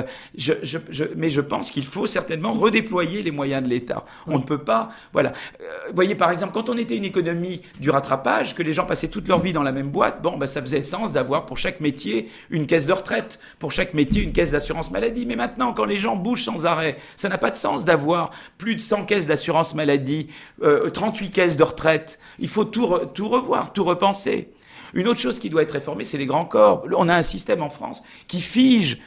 mais je pense qu'il faut certainement redéployer les moyens de l'État. On ne peut pas, voilà. Vous voyez, par exemple, quand on était une économie du rattrapage, que les gens passaient toute leur vie dans la même boîte, ça faisait sens d'avoir pour chaque métier une caisse de retraite. Pour chaque métier, une caisse d'assurance maladie. Mais maintenant, quand les gens bougent sans arrêt, ça n'a pas de sens d'avoir plus de 100 caisses d'assurance maladie, 38 caisses de retraite. Il faut tout revoir, tout repenser. Une autre chose qui doit être réformée, c'est les grands corps. On a un système en France qui fige.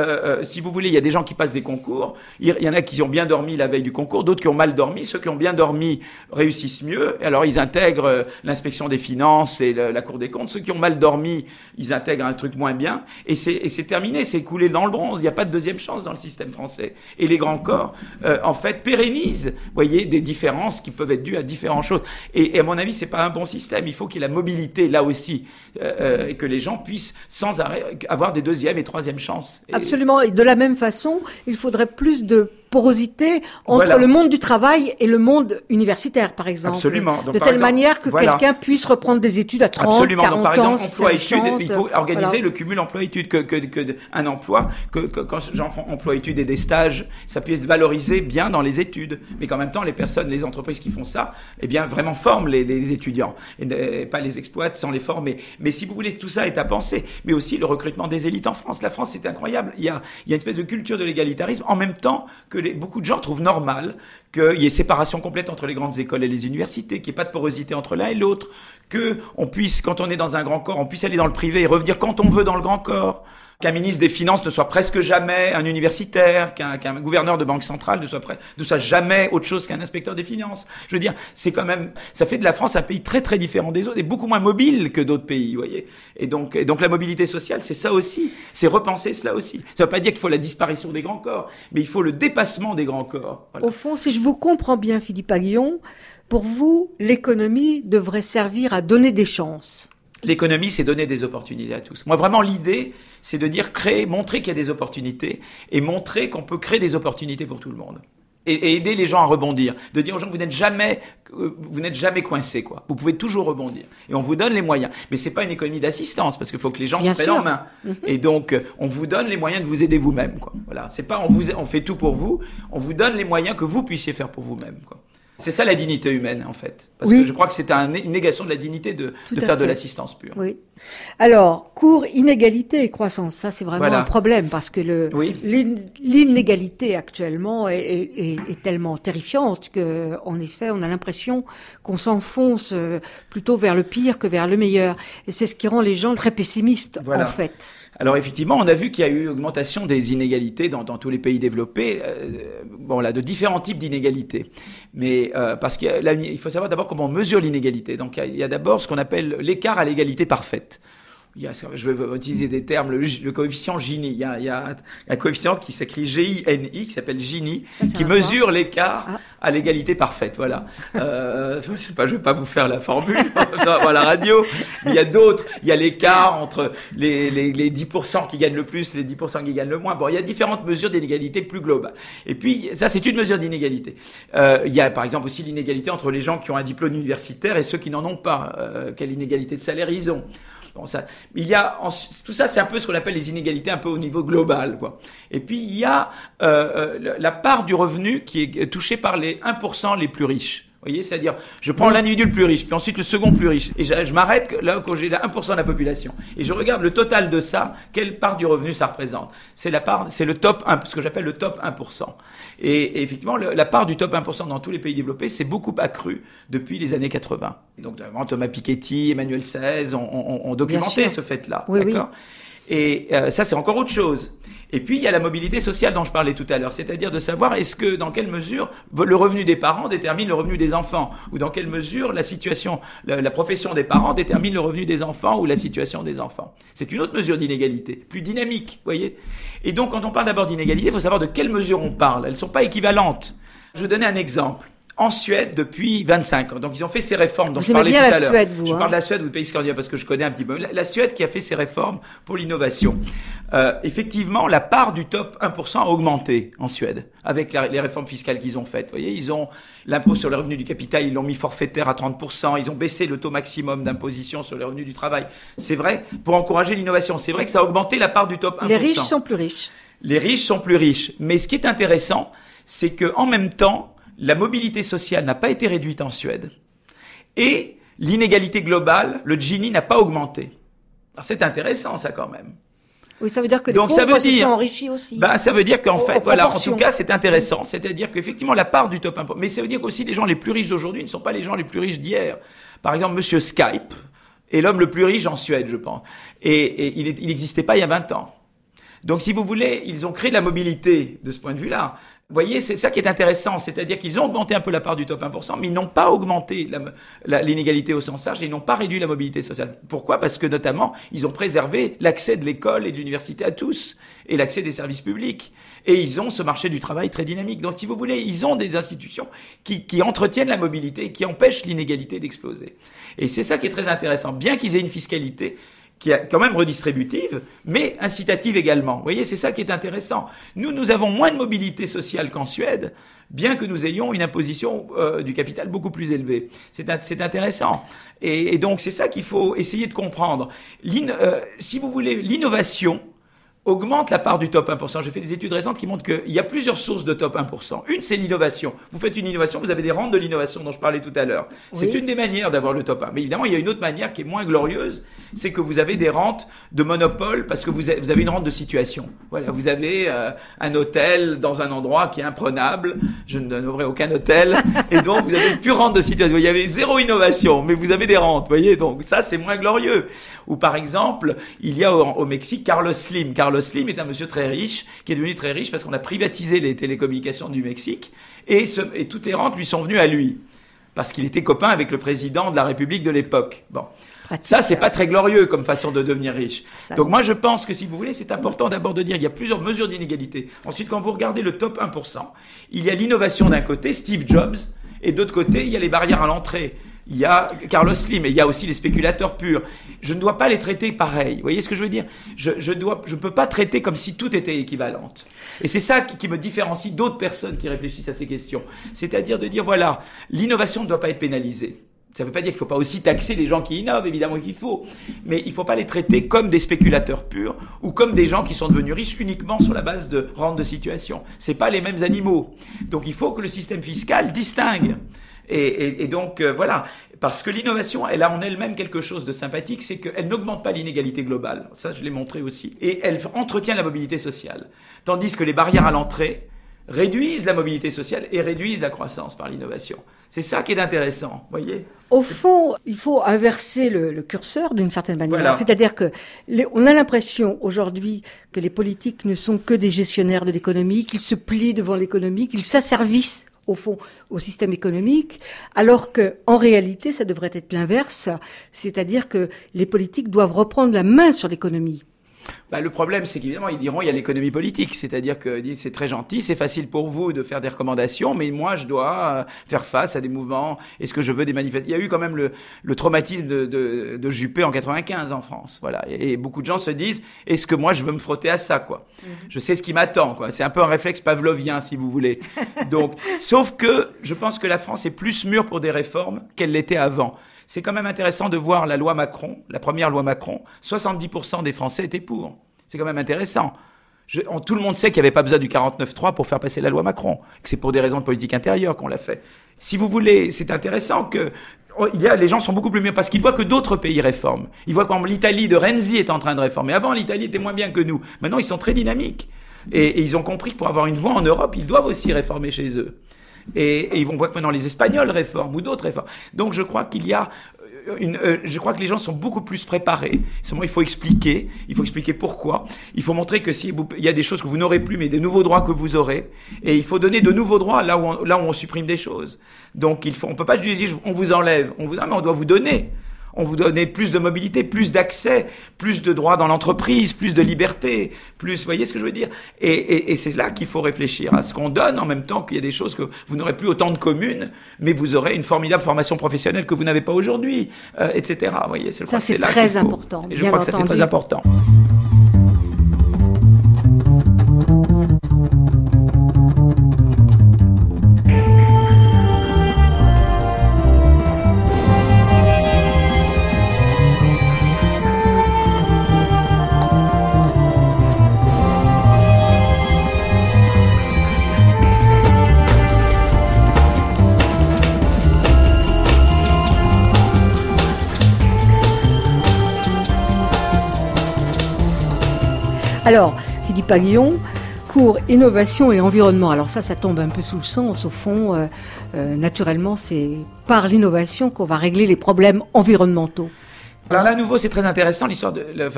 Si vous voulez, il y a des gens qui passent des concours. Il y en a qui ont bien dormi la veille du concours, d'autres qui ont mal dormi. Ceux qui ont bien dormi réussissent mieux. Alors, ils intègrent l'inspection des finances et la Cour des comptes. Ceux qui ont mal dormi, ils intègrent un truc moins bien. Et c'est terminé, c'est coulé dans le bronze. Il n'y a pas de deuxième chance dans le système français. Et les grands corps, en fait, pérennisent, vous voyez, des différences qui peuvent être dues à différentes choses. Et à mon avis, c'est pas un bon système. Il faut qu'il y ait la mobilité là aussi, et que les gens puissent sans arrêt avoir des deuxième et troisième chances. Absolument. Et de la même façon, il faudrait plus de porosité entre le monde du travail et le monde universitaire, par exemple. Absolument. Donc, de telle manière que quelqu'un puisse reprendre des études à 30, absolument. 40 Donc, par exemple, ans, emploi-études, il faut organiser le cumul emploi-études, un emploi, quand j'en fais emploi-études et des stages, ça puisse valoriser bien dans les études. Mais qu'en même temps, les entreprises qui font ça, vraiment forment les étudiants. Et pas les exploitent sans les former. Mais si vous voulez, tout ça est à penser. Mais aussi le recrutement des élites en France. La France, c'est incroyable. Il y a une espèce de culture de l'égalitarisme en même temps que beaucoup de gens trouvent normal qu'il y ait séparation complète entre les grandes écoles et les universités, qu'il n'y ait pas de porosité entre l'un et l'autre, que on puisse, quand on est dans un grand corps, on puisse aller dans le privé et revenir quand on veut dans le grand corps. Qu'un ministre des Finances ne soit presque jamais un universitaire, qu'un gouverneur de banque centrale ne soit jamais autre chose qu'un inspecteur des finances. Je veux dire, c'est quand même, ça fait de la France un pays très très différent des autres et beaucoup moins mobile que d'autres pays, vous voyez. Et donc la mobilité sociale, c'est ça aussi. C'est repenser cela aussi. Ça ne veut pas dire qu'il faut la disparition des grands corps, mais il faut le dépassement des grands corps. Voilà. Au fond, si je vous comprends bien, Philippe Aghion, pour vous, l'économie devrait servir à donner des chances. L'économie, c'est donner des opportunités à tous. Moi, vraiment, l'idée, c'est de dire montrer qu'il y a des opportunités et montrer qu'on peut créer des opportunités pour tout le monde. Et aider les gens à rebondir. De dire aux gens que vous n'êtes jamais coincés, quoi. Vous pouvez toujours rebondir. Et on vous donne les moyens. Mais c'est pas une économie d'assistance, parce qu'il faut que les gens se prennent en main. Et donc, on vous donne les moyens de vous aider vous-même, quoi. Voilà. C'est pas, on fait tout pour vous. On vous donne les moyens que vous puissiez faire pour vous-même, quoi. C'est ça la dignité humaine, en fait. Parce que je crois que c'est une négation de la dignité de faire de l'assistance pure. Oui. Alors, cours, inégalité et croissance, ça c'est vraiment un problème parce que l'inégalité actuellement est tellement terrifiante que, en effet, on a l'impression qu'on s'enfonce plutôt vers le pire que vers le meilleur. Et c'est ce qui rend les gens très pessimistes, en fait. Alors effectivement, on a vu qu'il y a eu augmentation des inégalités dans tous les pays développés, de différents types d'inégalités. Mais parce qu'il faut savoir d'abord comment on mesure l'inégalité. Donc il y a d'abord ce qu'on appelle l'écart à l'égalité parfaite. je vais utiliser des termes, le coefficient Gini. Il y a un coefficient qui s'écrit Gini, qui s'appelle Gini, qui mesure l'écart à l'égalité parfaite. Voilà. Je sais pas, je vais pas vous faire la formule à la radio. Mais il y a d'autres. Il y a l'écart entre les 10% qui gagnent le plus, les 10% qui gagnent le moins. Bon, il y a différentes mesures d'inégalité plus globales. Et puis, ça, c'est une mesure d'inégalité. Il y a, par exemple, aussi l'inégalité entre les gens qui ont un diplôme universitaire et ceux qui n'en ont pas. Quelle inégalité de salaire ils ont. Bon, tout ça, c'est un peu ce qu'on appelle les inégalités un peu au niveau global, quoi. Et puis, il y a la part du revenu qui est touchée par les 1% les plus riches. Vous voyez, c'est-à-dire, je prends l'individu le plus riche, puis ensuite le second plus riche. Et je m'arrête là quand j'ai là 1% de la population. Et je regarde le total de ça, quelle part du revenu ça représente. C'est le top 1, ce que j'appelle le top 1%. Et effectivement, la part du top 1% dans tous les pays développés s'est beaucoup accrue depuis les années 80. Et donc, Thomas Piketty, Emmanuel Saez ont documenté ce fait-là. Oui, d'accord. Oui. Et ça, c'est encore autre chose. Et puis, il y a la mobilité sociale dont je parlais tout à l'heure, c'est-à-dire de savoir dans quelle mesure le revenu des parents détermine le revenu des enfants, ou dans quelle mesure la profession des parents détermine le revenu des enfants ou la situation des enfants. C'est une autre mesure d'inégalité, plus dynamique, vous voyez. Et donc, quand on parle d'abord d'inégalité, il faut savoir de quelle mesure on parle. Elles ne sont pas équivalentes. Je vais donner un exemple. En Suède, depuis 25 ans. Donc, ils ont fait ces réformes dont je parlais tout à l'heure. Vous aimez bien la Suède, vous, Je parle de la Suède ou du pays scandinave parce que je connais un petit peu. La Suède qui a fait ces réformes pour l'innovation. Effectivement, la part du top 1% a augmenté en Suède avec les réformes fiscales qu'ils ont faites. Vous voyez, ils ont l'impôt sur le revenu du capital, ils l'ont mis forfaitaire à 30%. Ils ont baissé le taux maximum d'imposition sur les revenus du travail. C'est vrai, pour encourager l'innovation. C'est vrai que ça a augmenté la part du top 1%. Les riches sont plus riches. Les riches sont plus riches. Mais ce qui est intéressant, c'est que en même temps, la mobilité sociale n'a pas été réduite en Suède et l'inégalité globale, le Gini, n'a pas augmenté. Alors c'est intéressant ça quand même. Oui, ça veut dire que les pauvres se sont enrichis aussi. Ça veut dire qu'en fait, voilà, en tout cas, c'est intéressant. C'est-à-dire qu'effectivement, la part du top 1%, mais ça veut dire qu'aussi les gens les plus riches d'aujourd'hui ne sont pas les gens les plus riches d'hier. Par exemple, Monsieur Skype est l'homme le plus riche en Suède, je pense. Et il n'existait pas il y a 20 ans. Donc, si vous voulez, ils ont créé de la mobilité de ce point de vue-là. Vous voyez, c'est ça qui est intéressant, c'est-à-dire qu'ils ont augmenté un peu la part du top 1%, mais ils n'ont pas augmenté l'inégalité au sens large et ils n'ont pas réduit la mobilité sociale. Pourquoi ? Parce que notamment, ils ont préservé l'accès de l'école et de l'université à tous et l'accès des services publics. Et ils ont ce marché du travail très dynamique. Donc, si vous voulez, ils ont des institutions qui entretiennent la mobilité et qui empêchent l'inégalité d'exploser. Et c'est ça qui est très intéressant. Bien qu'ils aient une fiscalité qui est quand même redistributive, mais incitative également. Vous voyez, c'est ça qui est intéressant. Nous avons moins de mobilité sociale qu'en Suède, bien que nous ayons une imposition du capital beaucoup plus élevée. C'est intéressant. Et donc, c'est ça qu'il faut essayer de comprendre. Si vous voulez, l'innovation augmente la part du top 1%. J'ai fait des études récentes qui montrent qu'il y a plusieurs sources de top 1%. Une, c'est l'innovation. Vous faites une innovation, vous avez des rentes de l'innovation dont je parlais tout à l'heure. Oui. C'est une des manières d'avoir le top 1. Mais évidemment, il y a une autre manière qui est moins glorieuse, c'est que vous avez des rentes de monopole parce que vous avez une rente de situation. Voilà, vous avez un hôtel dans un endroit qui est imprenable. Je ne nommerai aucun hôtel. Et donc, vous avez une pure rente de situation. Il y avait zéro innovation, mais vous avez des rentes. Vous voyez, donc ça, c'est moins glorieux. Ou par exemple, il y a au Mexique Carlos Slim. Carlos Slim est un monsieur très riche, qui est devenu très riche parce qu'on a privatisé les télécommunications du Mexique et toutes les rentes lui sont venues à lui parce qu'il était copain avec le président de la République de l'époque. Bon, ça c'est pas très glorieux comme façon de devenir riche. Donc moi je pense que si vous voulez, c'est important d'abord de dire qu'il y a plusieurs mesures d'inégalité. Ensuite, quand vous regardez le top 1%, il y a l'innovation d'un côté, Steve Jobs, et d'autre côté, il y a les barrières à l'entrée. Il y a Carlos Slim et il y a aussi les spéculateurs purs. Je ne dois pas les traiter pareil. Vous voyez ce que je veux dire ? Je peux pas traiter comme si tout était équivalente. Et c'est ça qui me différencie d'autres personnes qui réfléchissent à ces questions. C'est-à-dire de dire, voilà, l'innovation ne doit pas être pénalisée. Ça ne veut pas dire qu'il ne faut pas aussi taxer les gens qui innovent, évidemment qu'il faut. Mais il ne faut pas les traiter comme des spéculateurs purs ou comme des gens qui sont devenus riches uniquement sur la base de rente de situation. C'est pas les mêmes animaux. Donc il faut que le système fiscal distingue. Et donc, voilà. Parce que l'innovation, elle a en elle-même quelque chose de sympathique, c'est qu'elle n'augmente pas l'inégalité globale. Ça, je l'ai montré aussi. Et elle entretient la mobilité sociale. Tandis que les barrières à l'entrée réduisent la mobilité sociale et réduisent la croissance par l'innovation. C'est ça qui est intéressant, voyez. Au fond, il faut inverser le curseur d'une certaine manière. Voilà. C'est-à-dire que on a l'impression aujourd'hui que les politiques ne sont que des gestionnaires de l'économie, qu'ils se plient devant l'économie, qu'ils s'asservissent au fond, au système économique, alors que, en réalité, ça devrait être l'inverse, c'est-à-dire que les politiques doivent reprendre la main sur l'économie. Le problème, c'est qu'évidemment, ils diront il y a l'économie politique, c'est-à-dire que c'est très gentil, c'est facile pour vous de faire des recommandations, mais moi, je dois faire face à des mouvements. Est-ce que je veux des manifestations? Il y a eu quand même le traumatisme de Juppé en 95 en France, voilà. Et beaucoup de gens se disent est-ce que moi, je veux me frotter à ça, quoi? Je sais ce qui m'attend, quoi. C'est un peu un réflexe pavlovien, si vous voulez. Donc, sauf que je pense que la France est plus mûre pour des réformes qu'elle l'était avant. C'est quand même intéressant de voir la loi Macron, la première loi Macron, 70% des Français étaient pour. C'est quand même intéressant. Tout le monde sait qu'il n'y avait pas besoin du 49.3 pour faire passer la loi Macron, que c'est pour des raisons de politique intérieure qu'on l'a fait. Si vous voulez, c'est intéressant que les gens sont beaucoup plus mieux parce qu'ils voient que d'autres pays réforment. Ils voient que l'Italie de Renzi est en train de réformer. Avant, l'Italie était moins bien que nous. Maintenant, ils sont très dynamiques. Et ils ont compris que pour avoir une voix en Europe, ils doivent aussi réformer chez eux. Et ils vont voir que maintenant les Espagnols réforment ou d'autres réforment. Donc je crois qu'il y a je crois que les gens sont beaucoup plus préparés. Seulement, il faut expliquer pourquoi. Il faut montrer que il y a des choses que vous n'aurez plus, mais des nouveaux droits que vous aurez. Et il faut donner de nouveaux droits là où on supprime des choses. Donc on peut pas juste dire on vous enlève. Non, mais on doit vous donner. On vous donnait plus de mobilité, plus d'accès, plus de droits dans l'entreprise, plus de liberté, plus, vous voyez ce que je veux dire? Et c'est là qu'il faut réfléchir à ce qu'on donne en même temps qu'il y a des choses que vous n'aurez plus autant de communes, mais vous aurez une formidable formation professionnelle que vous n'avez pas aujourd'hui, etc. Vous voyez, c'est très important. Et je crois que ça, c'est très important. Alors, Philippe Aguillon, cours innovation et environnement. Alors ça tombe un peu sous le sens. Au fond, naturellement, c'est par l'innovation qu'on va régler les problèmes environnementaux. Alors là, à nouveau, c'est très intéressant l'histoire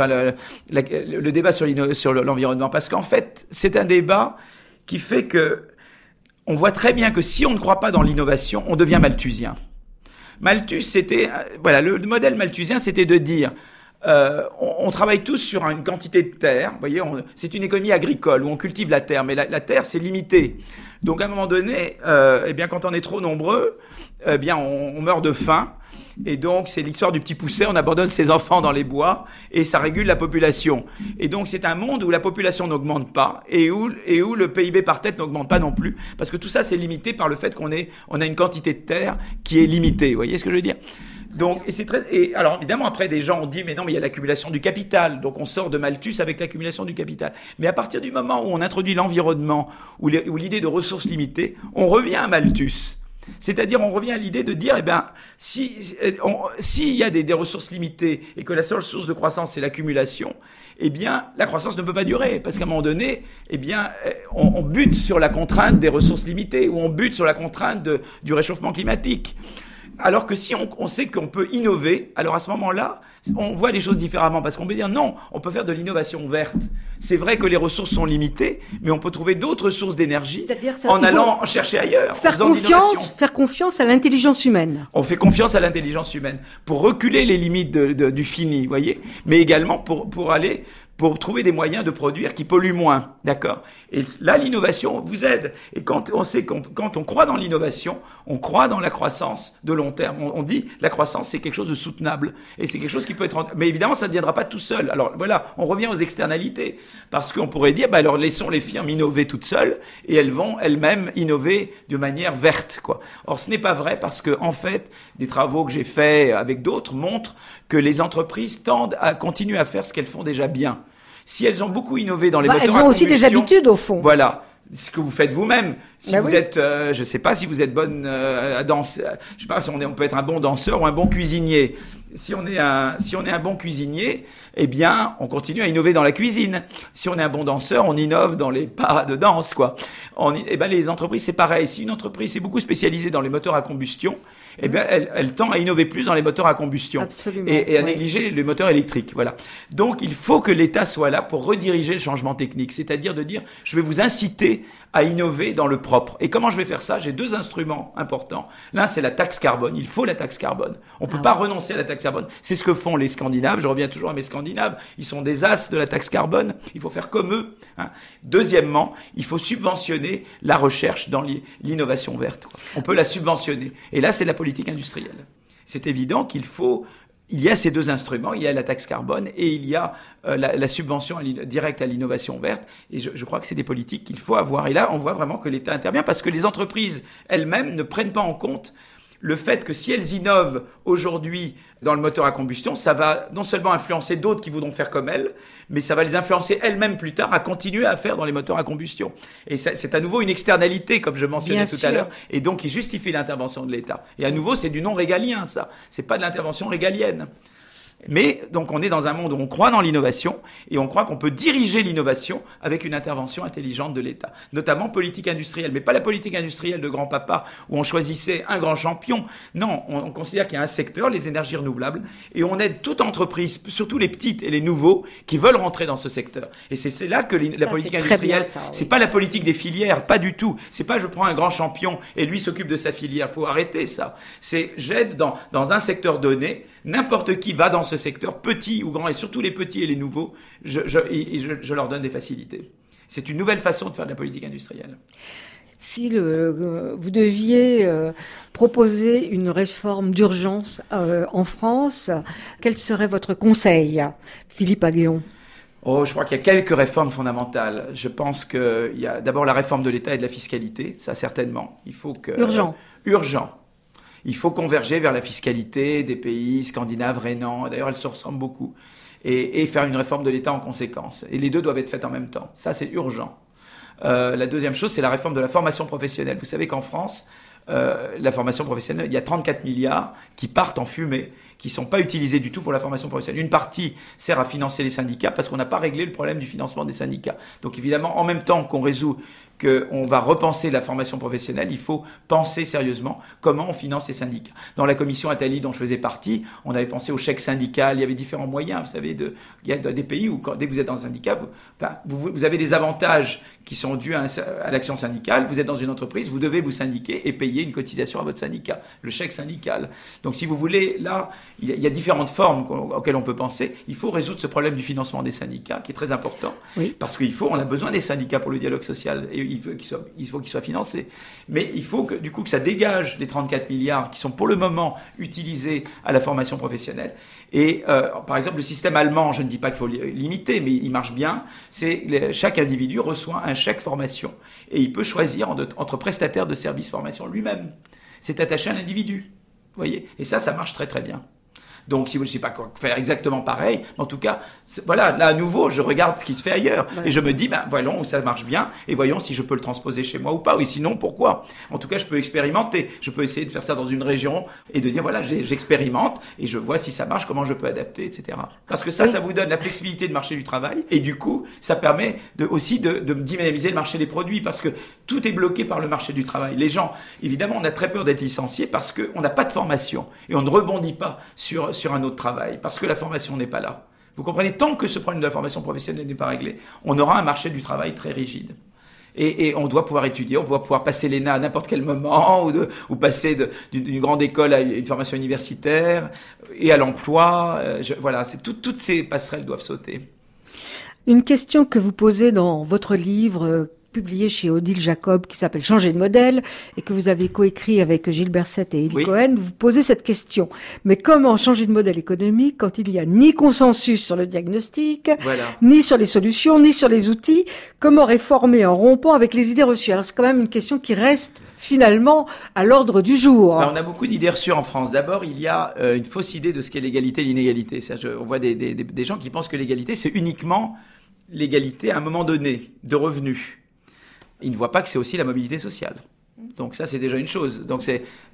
le débat sur l'environnement, parce qu'en fait, c'est un débat qui fait que on voit très bien que si on ne croit pas dans l'innovation, on devient malthusien. Malthus, le modèle malthusien, c'était de dire on travaille tous sur une quantité de terre. Vous voyez, c'est une économie agricole où on cultive la terre, mais la terre c'est limité. Donc à un moment donné, quand on est trop nombreux, on meurt de faim. Et donc c'est l'histoire du petit poucet, on abandonne ses enfants dans les bois et ça régule la population. Et donc c'est un monde où la population n'augmente pas et où le PIB par tête n'augmente pas non plus, parce que tout ça c'est limité par le fait qu'on a une quantité de terre qui est limitée. Vous voyez ce que je veux dire? Donc, alors évidemment après des gens ont dit mais non, mais il y a l'accumulation du capital, donc on sort de Malthus avec l'accumulation du capital. Mais à partir du moment où on introduit l'environnement ou l'idée de ressources limitées, on revient à Malthus. C'est-à-dire, on revient à l'idée de dire, s'il y a des ressources limitées et que la seule source de croissance c'est l'accumulation, la croissance ne peut pas durer, parce qu'à un moment donné, on bute sur la contrainte des ressources limitées ou on bute sur la contrainte du réchauffement climatique. Alors que si on sait qu'on peut innover, alors à ce moment-là, on voit les choses différemment, parce qu'on peut dire non, on peut faire de l'innovation verte. C'est vrai que les ressources sont limitées, mais on peut trouver d'autres sources d'énergie en allant chercher ailleurs. Faire confiance à l'intelligence humaine. On fait confiance à l'intelligence humaine pour reculer les limites du fini, vous voyez, mais également pour trouver des moyens de produire qui polluent moins, d'accord? Et là, l'innovation vous aide. Et quand on croit dans l'innovation, on croit dans la croissance de long terme. On dit, la croissance, c'est quelque chose de soutenable. Et c'est quelque chose qui peut être... Mais évidemment, ça ne viendra pas tout seul. Alors voilà, on revient aux externalités. Parce qu'on pourrait dire, alors laissons les firmes innover toutes seules, et elles vont elles-mêmes innover de manière verte, quoi. Or, ce n'est pas vrai, parce que, en fait, des travaux que j'ai faits avec d'autres montrent que les entreprises tendent à continuer à faire ce qu'elles font déjà bien. Si elles ont beaucoup innové dans les moteurs à combustion... Elles ont aussi des habitudes, au fond. Voilà. Ce que vous faites vous-même. Si vous êtes, je sais pas si vous êtes bonne à danser, je sais pas si on peut être un bon danseur ou un bon cuisinier. Si on est un bon cuisinier, on continue à innover dans la cuisine. Si on est un bon danseur, on innove dans les pas de danse, quoi. Les entreprises, c'est pareil. Si une entreprise est beaucoup spécialisée dans les moteurs à combustion, eh bien, elle tend à innover plus dans les moteurs à combustion. Absolument. Et à négliger les moteurs électriques. Voilà. Donc, il faut que l'État soit là pour rediriger le changement technique. C'est-à-dire de dire, je vais vous inciter à innover dans le propre. Et comment je vais faire ça? J'ai 2 instruments importants. L'un, c'est la taxe carbone. Il faut la taxe carbone. On peut pas renoncer à la taxe carbone. C'est ce que font les Scandinaves. Je reviens toujours à mes Scandinaves. Ils sont des as de la taxe carbone. Il faut faire comme eux. Hein. Deuxièmement, il faut subventionner la recherche dans l'innovation verte. On peut la subventionner. Et là, c'est la politique industrielle. C'est évident il y a ces 2 instruments, il y a la taxe carbone et il y a la subvention directe à l'innovation verte. Et je crois que c'est des politiques qu'il faut avoir. Et là, on voit vraiment que l'État intervient parce que les entreprises elles-mêmes ne prennent pas en compte le fait que si elles innovent aujourd'hui dans le moteur à combustion, ça va non seulement influencer d'autres qui voudront faire comme elles, mais ça va les influencer elles-mêmes plus tard à continuer à faire dans les moteurs à combustion. Et c'est à nouveau une externalité, comme je mentionnais tout à l'heure, et donc qui justifie l'intervention de l'État. Et à nouveau, c'est du non régalien, ça. C'est pas de l'intervention régalienne. Mais donc on est dans un monde où on croit dans l'innovation et on croit qu'on peut diriger l'innovation avec une intervention intelligente de l'État, notamment politique industrielle, mais pas la politique industrielle de grand-papa où on choisissait un grand champion. Non, on considère qu'il y a un secteur, les énergies renouvelables, et on aide toute entreprise, surtout les petites et les nouveaux, qui veulent rentrer dans ce secteur. Et c'est là que la politique industrielle, c'est pas la politique des filières, pas du tout. C'est pas je prends un grand champion et lui s'occupe de sa filière. Faut arrêter ça. C'est j'aide dans un secteur donné, n'importe qui va dans ce secteur, petit ou grand, et surtout les petits et les nouveaux, je leur donne des facilités. C'est une nouvelle façon de faire de la politique industrielle. Si vous deviez proposer une réforme d'urgence en France, quel serait votre conseil, Philippe Agéon? Je crois qu'il y a quelques réformes fondamentales. Je pense qu'il y a d'abord la réforme de l'État et de la fiscalité, ça certainement. Il faut que... Urgent. Il faut converger vers la fiscalité des pays scandinaves, rhénans. D'ailleurs, elles se ressemblent beaucoup. Et faire une réforme de l'État en conséquence. Et les 2 doivent être faites en même temps. Ça, c'est urgent. La deuxième chose, c'est la réforme de la formation professionnelle. Vous savez qu'en France, la formation professionnelle, il y a 34 milliards qui partent en fumée, qui sont pas utilisés du tout pour la formation professionnelle. Une partie sert à financer les syndicats parce qu'on n'a pas réglé le problème du financement des syndicats. Donc évidemment, en même temps qu'on résout qu'on va repenser la formation professionnelle, il faut penser sérieusement comment on finance les syndicats. Dans la commission Attali dont je faisais partie, on avait pensé au chèque syndical, il y avait différents moyens, vous savez, il y a des pays où dès que vous êtes dans un syndicat, vous avez des avantages qui sont dus à l'action syndicale, vous êtes dans une entreprise, vous devez vous syndiquer et payer une cotisation à votre syndicat, le chèque syndical. Donc si vous voulez, là, il y a différentes formes auxquelles on peut penser. Il faut résoudre ce problème du financement des syndicats qui est très important, parce on a besoin des syndicats pour le dialogue social et il faut qu'ils soient financés. Mais il faut que ça dégage les 34 milliards qui sont pour le moment utilisés à la formation professionnelle. Et par exemple, le système allemand, je ne dis pas qu'il faut l'imiter, mais il marche bien. Chaque individu reçoit un chèque formation et il peut choisir entre prestataires de services formation lui-même. C'est attaché à l'individu. Vous voyez ? Et ça marche très très bien. Donc, si vous ne savez pas quoi faire exactement pareil, en tout cas, voilà, là à nouveau, je regarde ce qui se fait ailleurs et je me dis, voyons où ça marche bien et voyons si je peux le transposer chez moi ou pas. Et sinon, pourquoi ? En tout cas, je peux expérimenter. Je peux essayer de faire ça dans une région et de dire, voilà, j'expérimente et je vois si ça marche, comment je peux adapter, etc. Parce que ça vous donne la flexibilité du marché du travail et du coup, ça permet aussi de dynamiser le marché des produits parce que tout est bloqué par le marché du travail. Les gens, évidemment, on a très peur d'être licenciés parce qu'on n'a pas de formation et on ne rebondit pas sur un autre travail, parce que la formation n'est pas là. Vous comprenez, tant que ce problème de la formation professionnelle n'est pas réglé, on aura un marché du travail très rigide. Et on doit pouvoir étudier, on doit pouvoir passer l'ENA à n'importe quel moment, ou passer d'une grande école à une formation universitaire, et à l'emploi. Voilà, toutes ces passerelles doivent sauter. Une question que vous posez dans votre livre publié chez Odile Jacob, qui s'appelle Changer de modèle, et que vous avez coécrit avec Gilles Berset et Élie Cohen, vous posez cette question. Mais comment changer de modèle économique quand il n'y a ni consensus sur le diagnostic, ni sur les solutions, ni sur les outils? Comment réformer en rompant avec les idées reçues? Alors c'est quand même une question qui reste finalement à l'ordre du jour. On a beaucoup d'idées reçues en France. D'abord, il y a une fausse idée de ce qu'est l'égalité et l'inégalité. On voit des gens qui pensent que l'égalité, c'est uniquement l'égalité à un moment donné de revenus. Ils ne voient pas que c'est aussi la mobilité sociale. Donc ça, c'est déjà une chose. Donc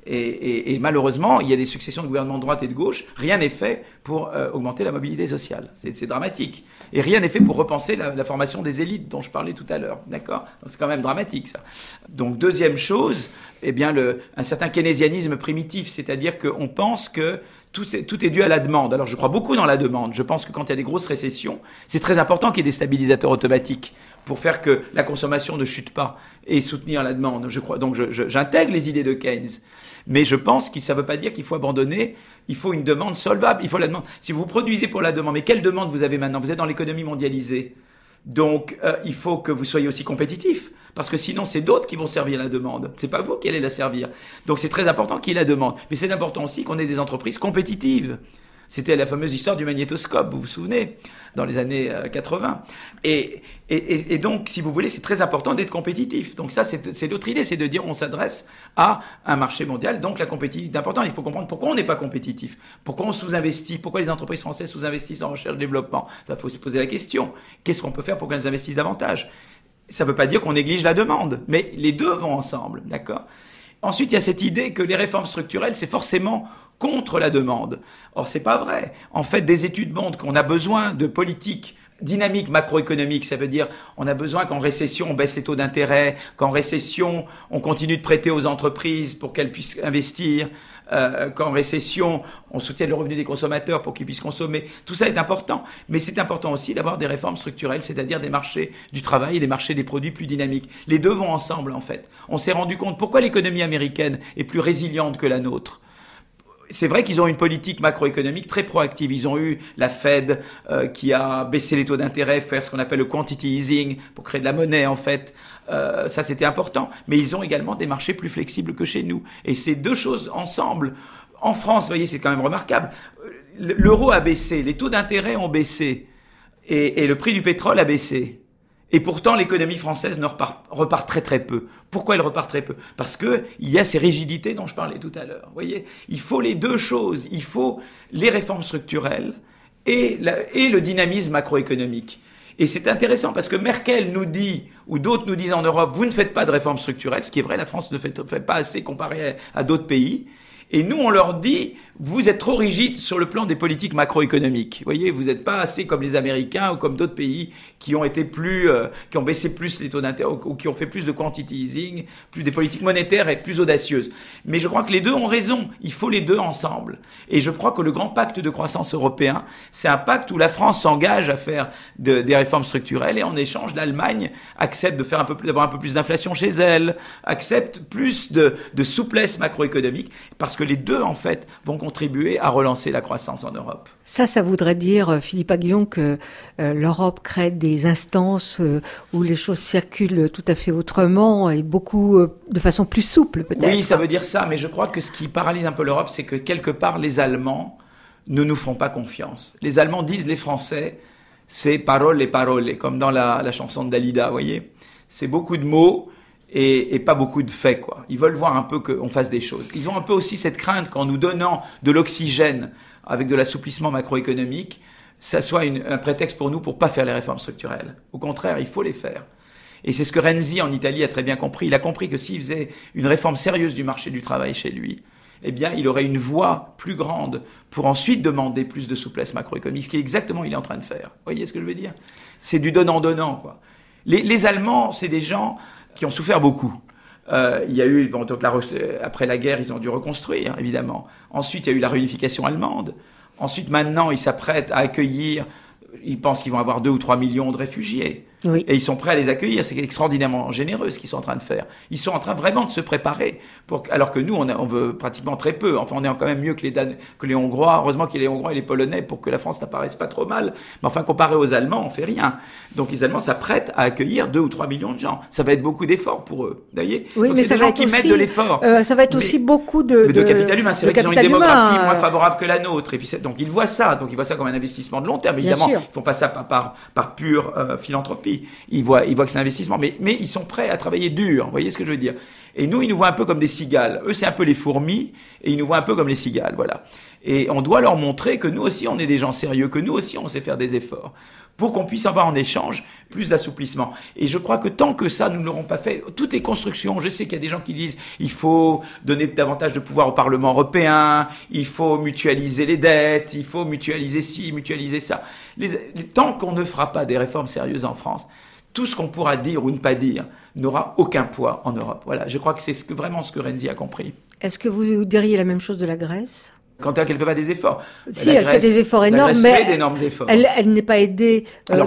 et malheureusement, il y a des successions de gouvernements de droite et de gauche. Rien n'est fait pour augmenter la mobilité sociale. C'est dramatique. Et rien n'est fait pour repenser la formation des élites dont je parlais tout à l'heure. D'accord ? Donc c'est quand même dramatique, ça. Donc deuxième chose, eh bien un certain keynésianisme primitif, c'est-à-dire qu'on pense que tout est dû à la demande. Alors je crois beaucoup dans la demande. Je pense que quand il y a des grosses récessions, c'est très important qu'il y ait des stabilisateurs automatiques pour faire que la consommation ne chute pas et soutenir la demande. Je crois. Donc j'intègre les idées de Keynes. Mais je pense que ça ne veut pas dire qu'il faut abandonner. Il faut une demande solvable. Il faut la demande. Si vous produisez pour la demande, mais quelle demande vous avez maintenant ? Vous êtes dans l'économie mondialisée. Donc, il faut que vous soyez aussi compétitif, parce que sinon, c'est d'autres qui vont servir la demande. C'est pas vous qui allez la servir. Donc, c'est très important qu'il y ait la demande. Mais c'est important aussi qu'on ait des entreprises compétitives. C'était la fameuse histoire du magnétoscope, vous vous souvenez, dans les années 80. Et donc, si vous voulez, c'est très important d'être compétitif. Donc ça, c'est l'autre idée, c'est de dire on s'adresse à un marché mondial. Donc la compétitivité est importante. Il faut comprendre pourquoi on n'est pas compétitif, pourquoi on sous-investit, pourquoi les entreprises françaises sous-investissent en recherche-développement. Il faut se poser la question, qu'est-ce qu'on peut faire pour qu'elles investissent davantage ? Ça ne veut pas dire qu'on néglige la demande, mais les deux vont ensemble, d'accord ? Ensuite, il y a cette idée que les réformes structurelles, c'est forcément contre la demande. Or, c'est pas vrai. En fait, des études montrent qu'on a besoin de politiques dynamiques macroéconomiques. Ça veut dire, on a besoin qu'en récession, on baisse les taux d'intérêt, qu'en récession, on continue de prêter aux entreprises pour qu'elles puissent investir, qu'en récession, on soutienne le revenu des consommateurs pour qu'ils puissent consommer. Tout ça est important. Mais c'est important aussi d'avoir des réformes structurelles, c'est-à-dire des marchés du travail et des marchés des produits plus dynamiques. Les deux vont ensemble, en fait. On s'est rendu compte pourquoi l'économie américaine est plus résiliente que la nôtre. C'est vrai qu'ils ont une politique macroéconomique très proactive. Ils ont eu la Fed qui a baissé les taux d'intérêt, faire ce qu'on appelle le quantity easing pour créer de la monnaie en fait. Ça c'était important. Mais ils ont également des marchés plus flexibles que chez nous. Et ces deux choses ensemble, en France, vous voyez, c'est quand même remarquable. L'euro a baissé, les taux d'intérêt ont baissé et le prix du pétrole a baissé. Et pourtant, l'économie française repart très très peu. Pourquoi elle repart très peu ? Parce que il y a ces rigidités dont je parlais tout à l'heure. Vous voyez, il faut les deux choses. Il faut les réformes structurelles et le dynamisme macroéconomique. Et c'est intéressant parce que Merkel nous dit, ou d'autres nous disent en Europe, vous ne faites pas de réformes structurelles. Ce qui est vrai, la France ne fait pas assez comparé à d'autres pays. Et nous, on leur dit, vous êtes trop rigide sur le plan des politiques macroéconomiques. Vous voyez, vous n'êtes pas assez comme les Américains ou comme d'autres pays qui ont été qui ont baissé plus les taux d'intérêt ou qui ont fait plus de quantity easing, plus des politiques monétaires et plus audacieuses. Mais je crois que les deux ont raison. Il faut les deux ensemble. Et je crois que le grand pacte de croissance européen, c'est un pacte où la France s'engage à faire des réformes structurelles et en échange, l'Allemagne accepte de faire d'avoir un peu plus d'inflation chez elle, accepte plus de souplesse macroéconomique parce que les deux, en fait, vont contribuer à relancer la croissance en Europe. Ça voudrait dire, Philippe Aghion, que l'Europe crée des instances où les choses circulent tout à fait autrement et beaucoup de façon plus souple, peut-être. Oui, ça veut dire ça, mais je crois que ce qui paralyse un peu l'Europe, c'est que quelque part, les Allemands ne nous font pas confiance. Les Allemands disent les Français, c'est parole et parole, comme dans la chanson de Dalida, vous voyez. C'est beaucoup de mots et pas beaucoup de faits, quoi. Ils veulent voir un peu qu'on fasse des choses. Ils ont un peu aussi cette crainte qu'en nous donnant de l'oxygène avec de l'assouplissement macroéconomique, ça soit un prétexte pour nous pour pas faire les réformes structurelles. Au contraire, il faut les faire. Et c'est ce que Renzi en Italie a très bien compris. Il a compris que s'il faisait une réforme sérieuse du marché du travail chez lui, eh bien, il aurait une voix plus grande pour ensuite demander plus de souplesse macroéconomique, ce qui est exactement il est en train de faire. Vous voyez ce que je veux dire ? C'est du donnant-donnant, quoi. Les Allemands, c'est des gens qui ont souffert beaucoup. Il y a eu, après la guerre, ils ont dû reconstruire, évidemment. Ensuite, il y a eu la réunification allemande. Ensuite, maintenant, ils s'apprêtent à accueillir, ils pensent qu'ils vont avoir 2 ou 3 millions de réfugiés. Oui. Et ils sont prêts à les accueillir. C'est extraordinairement généreux ce qu'ils sont en train de faire. Ils sont en train vraiment de se préparer. Alors que nous, on veut pratiquement très peu. Enfin, on est quand même mieux que les Hongrois. Heureusement qu'il y a les Hongrois et les Polonais pour que la France n'apparaisse pas trop mal. Mais enfin, comparé aux Allemands, on fait rien. Donc les Allemands s'apprêtent à accueillir 2 ou 3 millions de gens. Ça va être beaucoup d'efforts pour eux. Vous voyez ? Oui, donc mais c'est ça des va gens être qui aussi, mettent de l'effort. Ça va être aussi beaucoup de capital humain. C'est vrai qu'ils ont une démographie moins favorable que la nôtre. Et puis donc ils voient ça. Donc ils voient ça comme un investissement de long terme. Évidemment, ils font pas ça par pure philanthropie. Ils voient que c'est un investissement, mais ils sont prêts à travailler dur. Vous voyez ce que je veux dire ? Et nous, ils nous voient un peu comme des cigales. Eux, c'est un peu les fourmis, et ils nous voient un peu comme les cigales, voilà. Et on doit leur montrer que nous aussi, on est des gens sérieux, que nous aussi, on sait faire des efforts, pour qu'on puisse avoir en échange plus d'assouplissement. Et je crois que tant que ça, nous ne l'aurons pas fait, toutes les constructions, je sais qu'il y a des gens qui disent il faut donner davantage de pouvoir au Parlement européen, il faut mutualiser les dettes, il faut mutualiser ci, mutualiser ça. Tant qu'on ne fera pas des réformes sérieuses en France, tout ce qu'on pourra dire ou ne pas dire n'aura aucun poids en Europe. Voilà, je crois que c'est vraiment ce que Renzi a compris. Est-ce que vous diriez la même chose de la Grèce ? Quand elle ne fait pas des efforts. Si, elle fait des efforts énormes, mais elle n'est pas aidée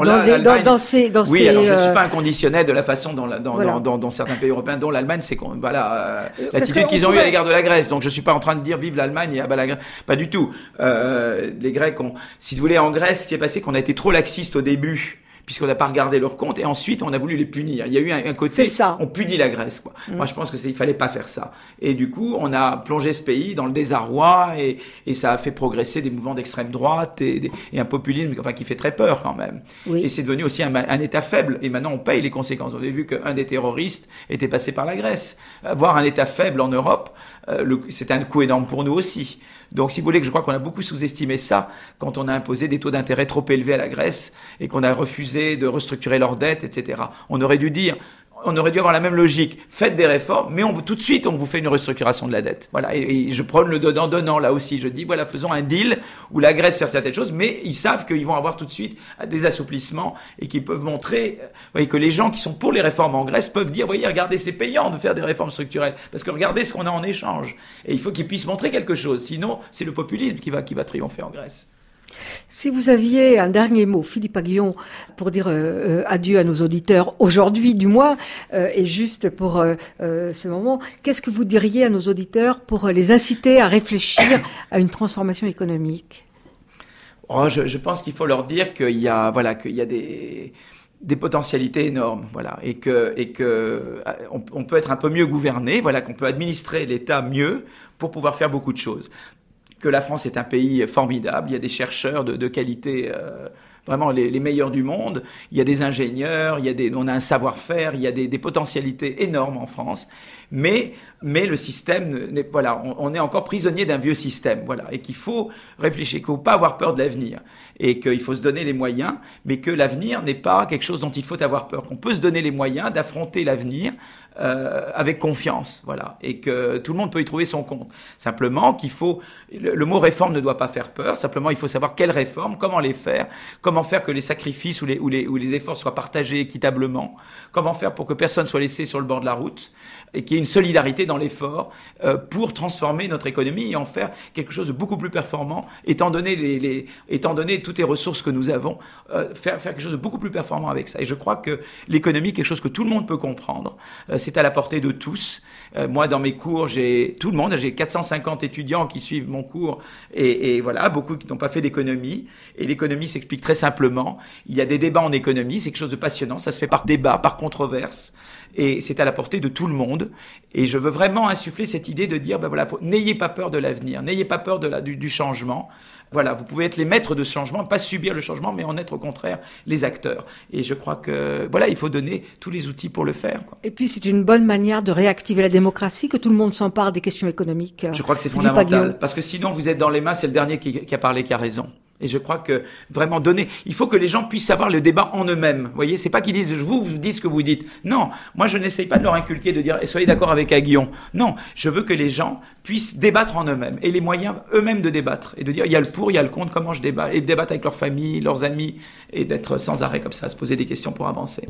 dans ces... Oui, alors je ne suis pas inconditionnel de la façon dont certains pays européens, dont l'Allemagne, c'est l'attitude qu'ils ont eue à l'égard de la Grèce. Donc je ne suis pas en train de dire vive l'Allemagne et la Grèce. Pas du tout. Les Grecs si vous voulez, en Grèce, ce qui est passé, qu'on a été trop laxiste au début, puisqu'on n'a pas regardé leurs comptes, et ensuite on a voulu les punir. Il y a eu un côté, on punit la Grèce, quoi. Moi, je pense il fallait pas faire ça. Et du coup, on a plongé ce pays dans le désarroi, et ça a fait progresser des mouvements d'extrême droite et un populisme, qui fait très peur quand même. Oui. Et c'est devenu aussi un État faible. Et maintenant, on paye les conséquences. On a vu qu'un des terroristes était passé par la Grèce. Avoir un État faible en Europe, c'était un coût énorme pour nous aussi. Donc, si vous voulez, je crois qu'on a beaucoup sous-estimé ça quand on a imposé des taux d'intérêt trop élevés à la Grèce et qu'on a refusé de restructurer leurs dettes, etc. On aurait dû avoir la même logique. Faites des réformes, mais tout de suite, on vous fait une restructuration de la dette. Voilà. Et je prône le donnant là aussi. Je dis, voilà, faisons un deal où la Grèce fait certaines choses, mais ils savent qu'ils vont avoir tout de suite des assouplissements et qu'ils peuvent montrer, que les gens qui sont pour les réformes en Grèce peuvent dire, voyez, regardez, c'est payant de faire des réformes structurelles. Parce que regardez ce qu'on a en échange. Et il faut qu'ils puissent montrer quelque chose. Sinon, c'est le populisme qui va triompher en Grèce. Si vous aviez un dernier mot, Philippe Aghion, pour dire adieu à nos auditeurs, aujourd'hui du moins, et juste pour ce moment, qu'est-ce que vous diriez à nos auditeurs pour les inciter à réfléchir à une transformation économique ? Je pense qu'il faut leur dire qu'il y a des potentialités énormes, et que on peut être un peu mieux gouverné, qu'on peut administrer l'État mieux pour pouvoir faire beaucoup de choses. Que la France est un pays formidable, il y a des chercheurs de qualité, vraiment les meilleurs du monde, il y a des ingénieurs, on a un savoir-faire, il y a des potentialités énormes en France, mais le système, on est encore prisonnier d'un vieux système, et qu'il faut réfléchir, qu'il ne faut pas avoir peur de l'avenir, et qu'il faut se donner les moyens, mais que l'avenir n'est pas quelque chose dont il faut avoir peur, qu'on peut se donner les moyens d'affronter l'avenir avec confiance, et que tout le monde peut y trouver son compte. Simplement qu'il faut, le mot réforme ne doit pas faire peur, simplement il faut savoir quelles réformes, comment les faire, comment faire que les sacrifices ou les efforts soient partagés équitablement, comment faire pour que personne soit laissé sur le bord de la route, et qu'il y ait une solidarité dans l'effort pour transformer notre économie et en faire quelque chose de beaucoup plus performant, étant donné toutes les ressources que nous avons, faire quelque chose de beaucoup plus performant avec ça. Et je crois que l'économie est quelque chose que tout le monde peut comprendre, c'est à la portée de tous. Moi, dans mes cours, j'ai 450 étudiants qui suivent mon cours, et beaucoup qui n'ont pas fait d'économie, et l'économie s'explique très simplement. Il y a des débats en économie, c'est quelque chose de passionnant, ça se fait par débat, par controverse, et c'est à la portée de tout le monde. Et je veux vraiment insuffler cette idée de dire, n'ayez pas peur de l'avenir, n'ayez pas peur du changement. Vous pouvez être les maîtres de ce changement, pas subir le changement, mais en être au contraire les acteurs. Et je crois que, il faut donner tous les outils pour le faire, quoi. Et puis c'est une bonne manière de réactiver la démocratie, que tout le monde s'empare des questions économiques. Je crois que c'est fondamental, parce que sinon vous êtes dans les mains, c'est le dernier qui a parlé qui a raison. Et je crois que vraiment il faut que les gens puissent savoir le débat en eux-mêmes. Vous voyez, c'est pas qu'ils disent vous dites ce que vous dites. Non, moi je n'essaye pas de leur inculquer de dire soyez d'accord avec Aghion. Non, je veux que les gens puissent débattre en eux-mêmes et les moyens eux-mêmes de débattre et de dire il y a le pour, il y a le contre, comment je débat, et de débattre avec leur famille, leurs amis, et d'être sans arrêt comme ça, se poser des questions pour avancer.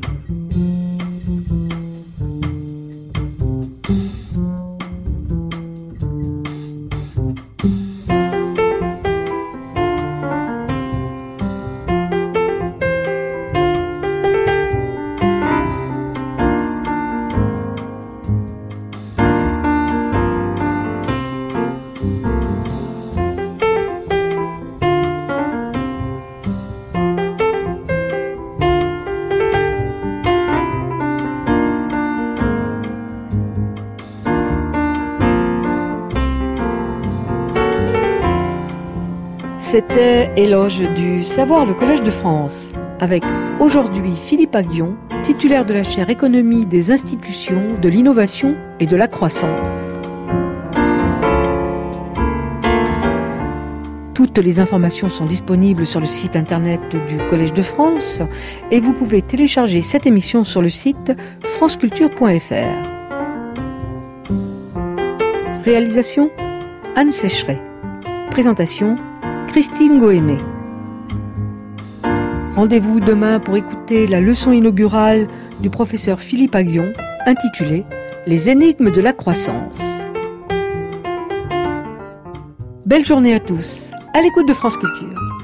C'était Éloge du savoir, le Collège de France, avec aujourd'hui Philippe Aghion, titulaire de la chaire Économie des institutions, de l'innovation et de la croissance. Toutes les informations sont disponibles sur le site internet du Collège de France et vous pouvez télécharger cette émission sur le site franceculture.fr. Réalisation Anne Sécheret. Présentation Christine Goémé. Rendez-vous demain pour écouter la leçon inaugurale du professeur Philippe Aguillon intitulée « Les énigmes de la croissance ». Belle journée à tous, à l'écoute de France Culture.